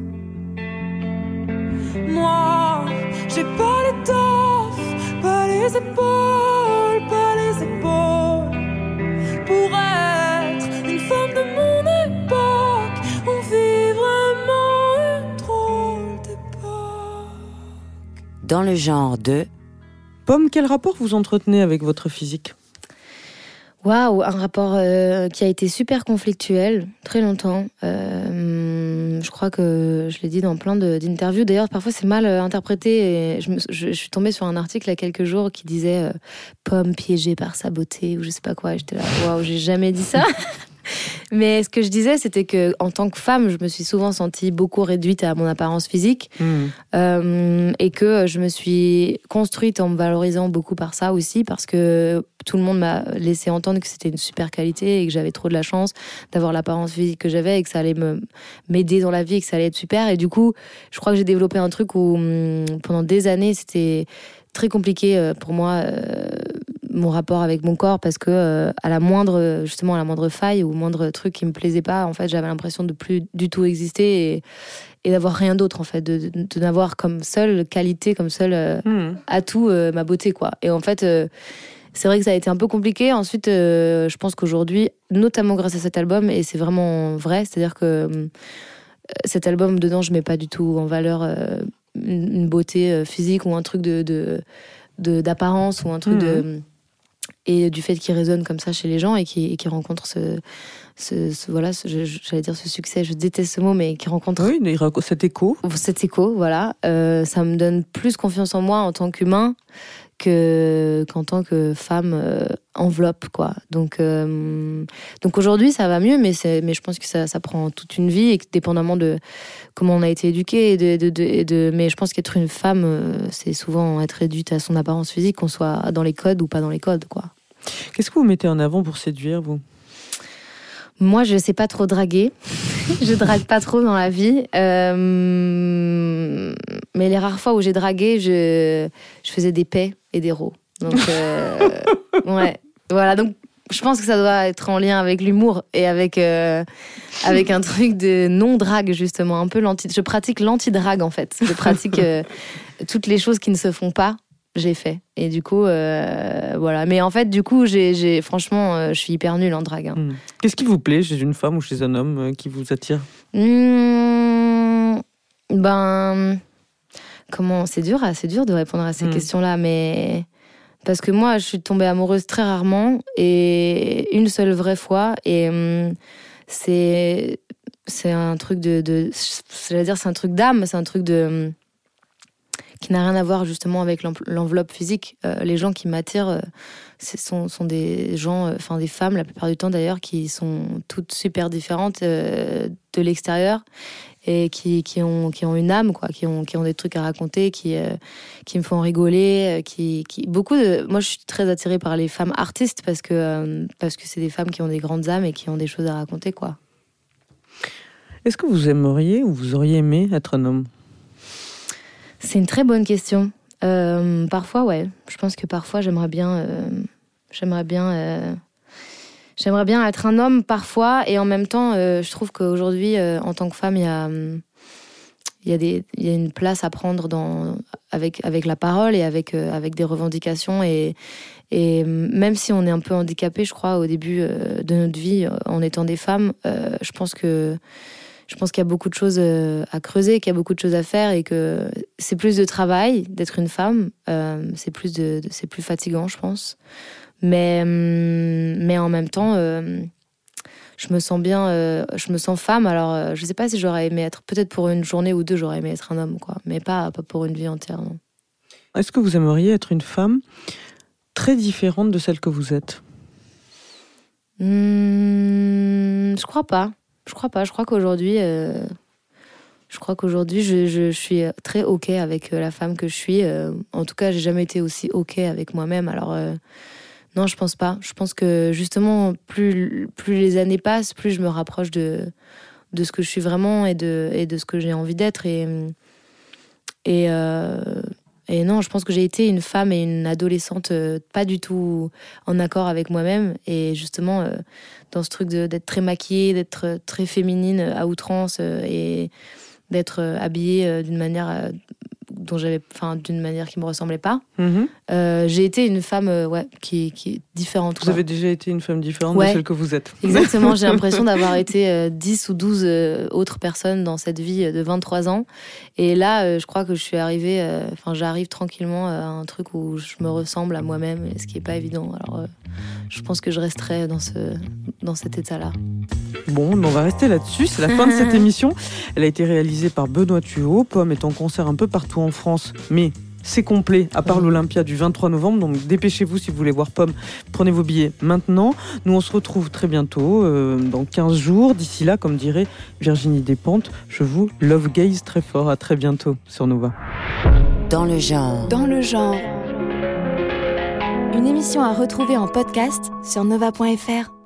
Moi, j'ai pas l'étoffe, pas les épaules, pas les épaules pour être une femme de mon époque. On vit vraiment une drôle d'époque. Dans le genre de... Pomme, quel rapport vous entretenez avec votre physique ? Waouh, un rapport euh, qui a été super conflictuel, très longtemps. Euh, je crois que je l'ai dit dans plein de, d'interviews. D'ailleurs, parfois c'est mal euh, interprété. Et je, me, je, je suis tombée sur un article il y a quelques jours qui disait euh, « Pomme piégée par sa beauté » ou je sais pas quoi. Et j'étais là, waouh, j'ai jamais dit ça. Mais ce que je disais, c'était que en tant que femme, je me suis souvent sentie beaucoup réduite à mon apparence physique, mmh. euh, et que je me suis construite en me valorisant beaucoup par ça aussi, parce que tout le monde m'a laissé entendre que c'était une super qualité et que j'avais trop de la chance d'avoir l'apparence physique que j'avais et que ça allait me, m'aider dans la vie et que ça allait être super. Et du coup, je crois que j'ai développé un truc où pendant des années, c'était très compliqué pour moi, euh, mon rapport avec mon corps, parce que euh, à la moindre, justement, à la moindre faille ou au moindre truc qui me plaisait pas, en fait, j'avais l'impression de plus du tout exister et, et d'avoir rien d'autre, en fait, de, de, de n'avoir comme seule qualité, comme seul euh, mmh. atout euh, ma beauté, quoi. Et en fait, euh, c'est vrai que ça a été un peu compliqué. Ensuite, euh, je pense qu'aujourd'hui, notamment grâce à cet album, et c'est vraiment vrai, c'est-à-dire que euh, cet album, dedans, je mets pas du tout en valeur euh, une beauté physique ou un truc de, de, de d'apparence ou un truc mmh. de et du fait qu'il résonne comme ça chez les gens et qu'il, et qu'il rencontre ce, ce, ce voilà, ce, j'allais dire ce succès, je déteste ce mot, mais qui rencontre oui, cet écho, cet écho, voilà, euh, ça me donne plus confiance en moi en tant qu'humain que, qu'en tant que femme euh, enveloppe, quoi. Donc, euh, donc aujourd'hui, ça va mieux, mais, c'est, mais je pense que ça, ça prend toute une vie, et que dépendamment de comment on a été éduqué. Et de, de, de, et de, mais je pense qu'être une femme, euh, c'est souvent être réduite à son apparence physique, qu'on soit dans les codes ou pas dans les codes, quoi. Qu'est-ce que vous mettez en avant pour séduire, vous ? Moi, je sais pas trop draguer. Je drague pas trop dans la vie. Euh... Mais les rares fois où j'ai dragué, je, je faisais des paix et des rots. Donc, euh... ouais. Voilà. Donc, je pense que ça doit être en lien avec l'humour et avec, euh... avec un truc de non-drague, justement. Un peu l'anti... Je pratique l'anti-drague, en fait. Je pratique euh... toutes les choses qui ne se font pas. J'ai fait. Et du coup, euh, voilà. Mais en fait, du coup, j'ai, j'ai, franchement, euh, je suis hyper nulle en drague. Hein. Mmh. Qu'est-ce qui vous plaît chez une femme ou chez un homme euh, qui vous attire ? mmh, Ben, comment ? C'est dur, c'est dur de répondre à ces mmh. questions-là, mais parce que moi, je suis tombée amoureuse très rarement et une seule vraie fois. Et hum, c'est, c'est un truc de, de, j'allais dire, c'est un truc d'âme, c'est un truc de qui n'a rien à voir justement avec l'enveloppe physique. Euh, les gens qui m'attirent euh, sont, sont des gens, enfin euh, des femmes la plupart du temps d'ailleurs, qui sont toutes super différentes euh, de l'extérieur et qui, qui, ont, qui ont une âme, quoi, qui, ont, qui ont des trucs à raconter, qui, euh, qui me font rigoler. Qui, qui, beaucoup de... Moi, je suis très attirée par les femmes artistes parce que, euh, parce que c'est des femmes qui ont des grandes âmes et qui ont des choses à raconter, quoi. Est-ce que vous aimeriez ou vous auriez aimé être un homme ? C'est une très bonne question. Euh, parfois, ouais. Je pense que parfois, j'aimerais bien, euh, j'aimerais bien, euh, j'aimerais bien être un homme parfois. Et en même temps, euh, je trouve qu'aujourd'hui, euh, en tant que femme, il y a, il y a des, il y a une place à prendre dans, avec, avec la parole et avec, euh, avec des revendications. Et, et même si on est un peu handicapé, je crois, au début euh, de notre vie, euh, en étant des femmes, euh, je pense que Je pense qu'il y a beaucoup de choses à creuser, qu'il y a beaucoup de choses à faire et que c'est plus de travail d'être une femme. Euh, c'est plus de, de, c'est plus fatigant, je pense. Mais, mais en même temps, euh, je me sens bien, euh, je me sens femme. Alors, euh, je sais pas si j'aurais aimé être, peut-être pour une journée ou deux, j'aurais aimé être un homme, quoi. Mais pas, pas pour une vie entière, non. Est-ce que vous aimeriez être une femme très différente de celle que vous êtes ? Mmh, je crois pas. Je crois pas. Je crois qu'aujourd'hui, euh, je crois qu'aujourd'hui, je, je, je suis très ok avec la femme que je suis. Euh, en tout cas, j'ai jamais été aussi ok avec moi-même. Alors euh, non, je pense pas. Je pense que justement, plus plus les années passent, plus je me rapproche de de ce que je suis vraiment et de et de ce que j'ai envie d'être. Et et euh, et non, je pense que j'ai été une femme et une adolescente euh, pas du tout en accord avec moi-même. Et justement, euh, dans ce truc de, d'être très maquillée, d'être très féminine à outrance euh, et d'être euh, habillée euh, d'une manière euh, dont j'avais, enfin, d'une manière qui me ressemblait pas. Mm-hmm. Euh, j'ai été une femme, euh, ouais, qui, qui est différente. Vous quoi. avez déjà été une femme différente ouais, de celle que vous êtes. Exactement. J'ai l'impression d'avoir été euh, dix ou douze euh, autres personnes dans cette vie de vingt-trois ans. Et là, euh, je crois que je suis arrivée, enfin, euh, j'arrive tranquillement à un truc où je me ressemble à moi-même, ce qui est pas évident. Alors, euh, je pense que je resterai dans ce, dans cet état-là. Bon, on va rester là-dessus. C'est la fin de cette émission. Elle a été réalisée par Benoît Thuot. Pomme est en concert un peu partout en France, mais c'est complet, à part l'Olympia du vingt-trois novembre. Donc dépêchez-vous si vous voulez voir Pomme. Prenez vos billets maintenant. Nous, on se retrouve très bientôt, euh, dans quinze jours. D'ici là, comme dirait Virginie Despentes, je vous love gaze très fort. À très bientôt sur Nova. Dans le genre. Dans le genre. Une émission à retrouver en podcast sur nova point f r.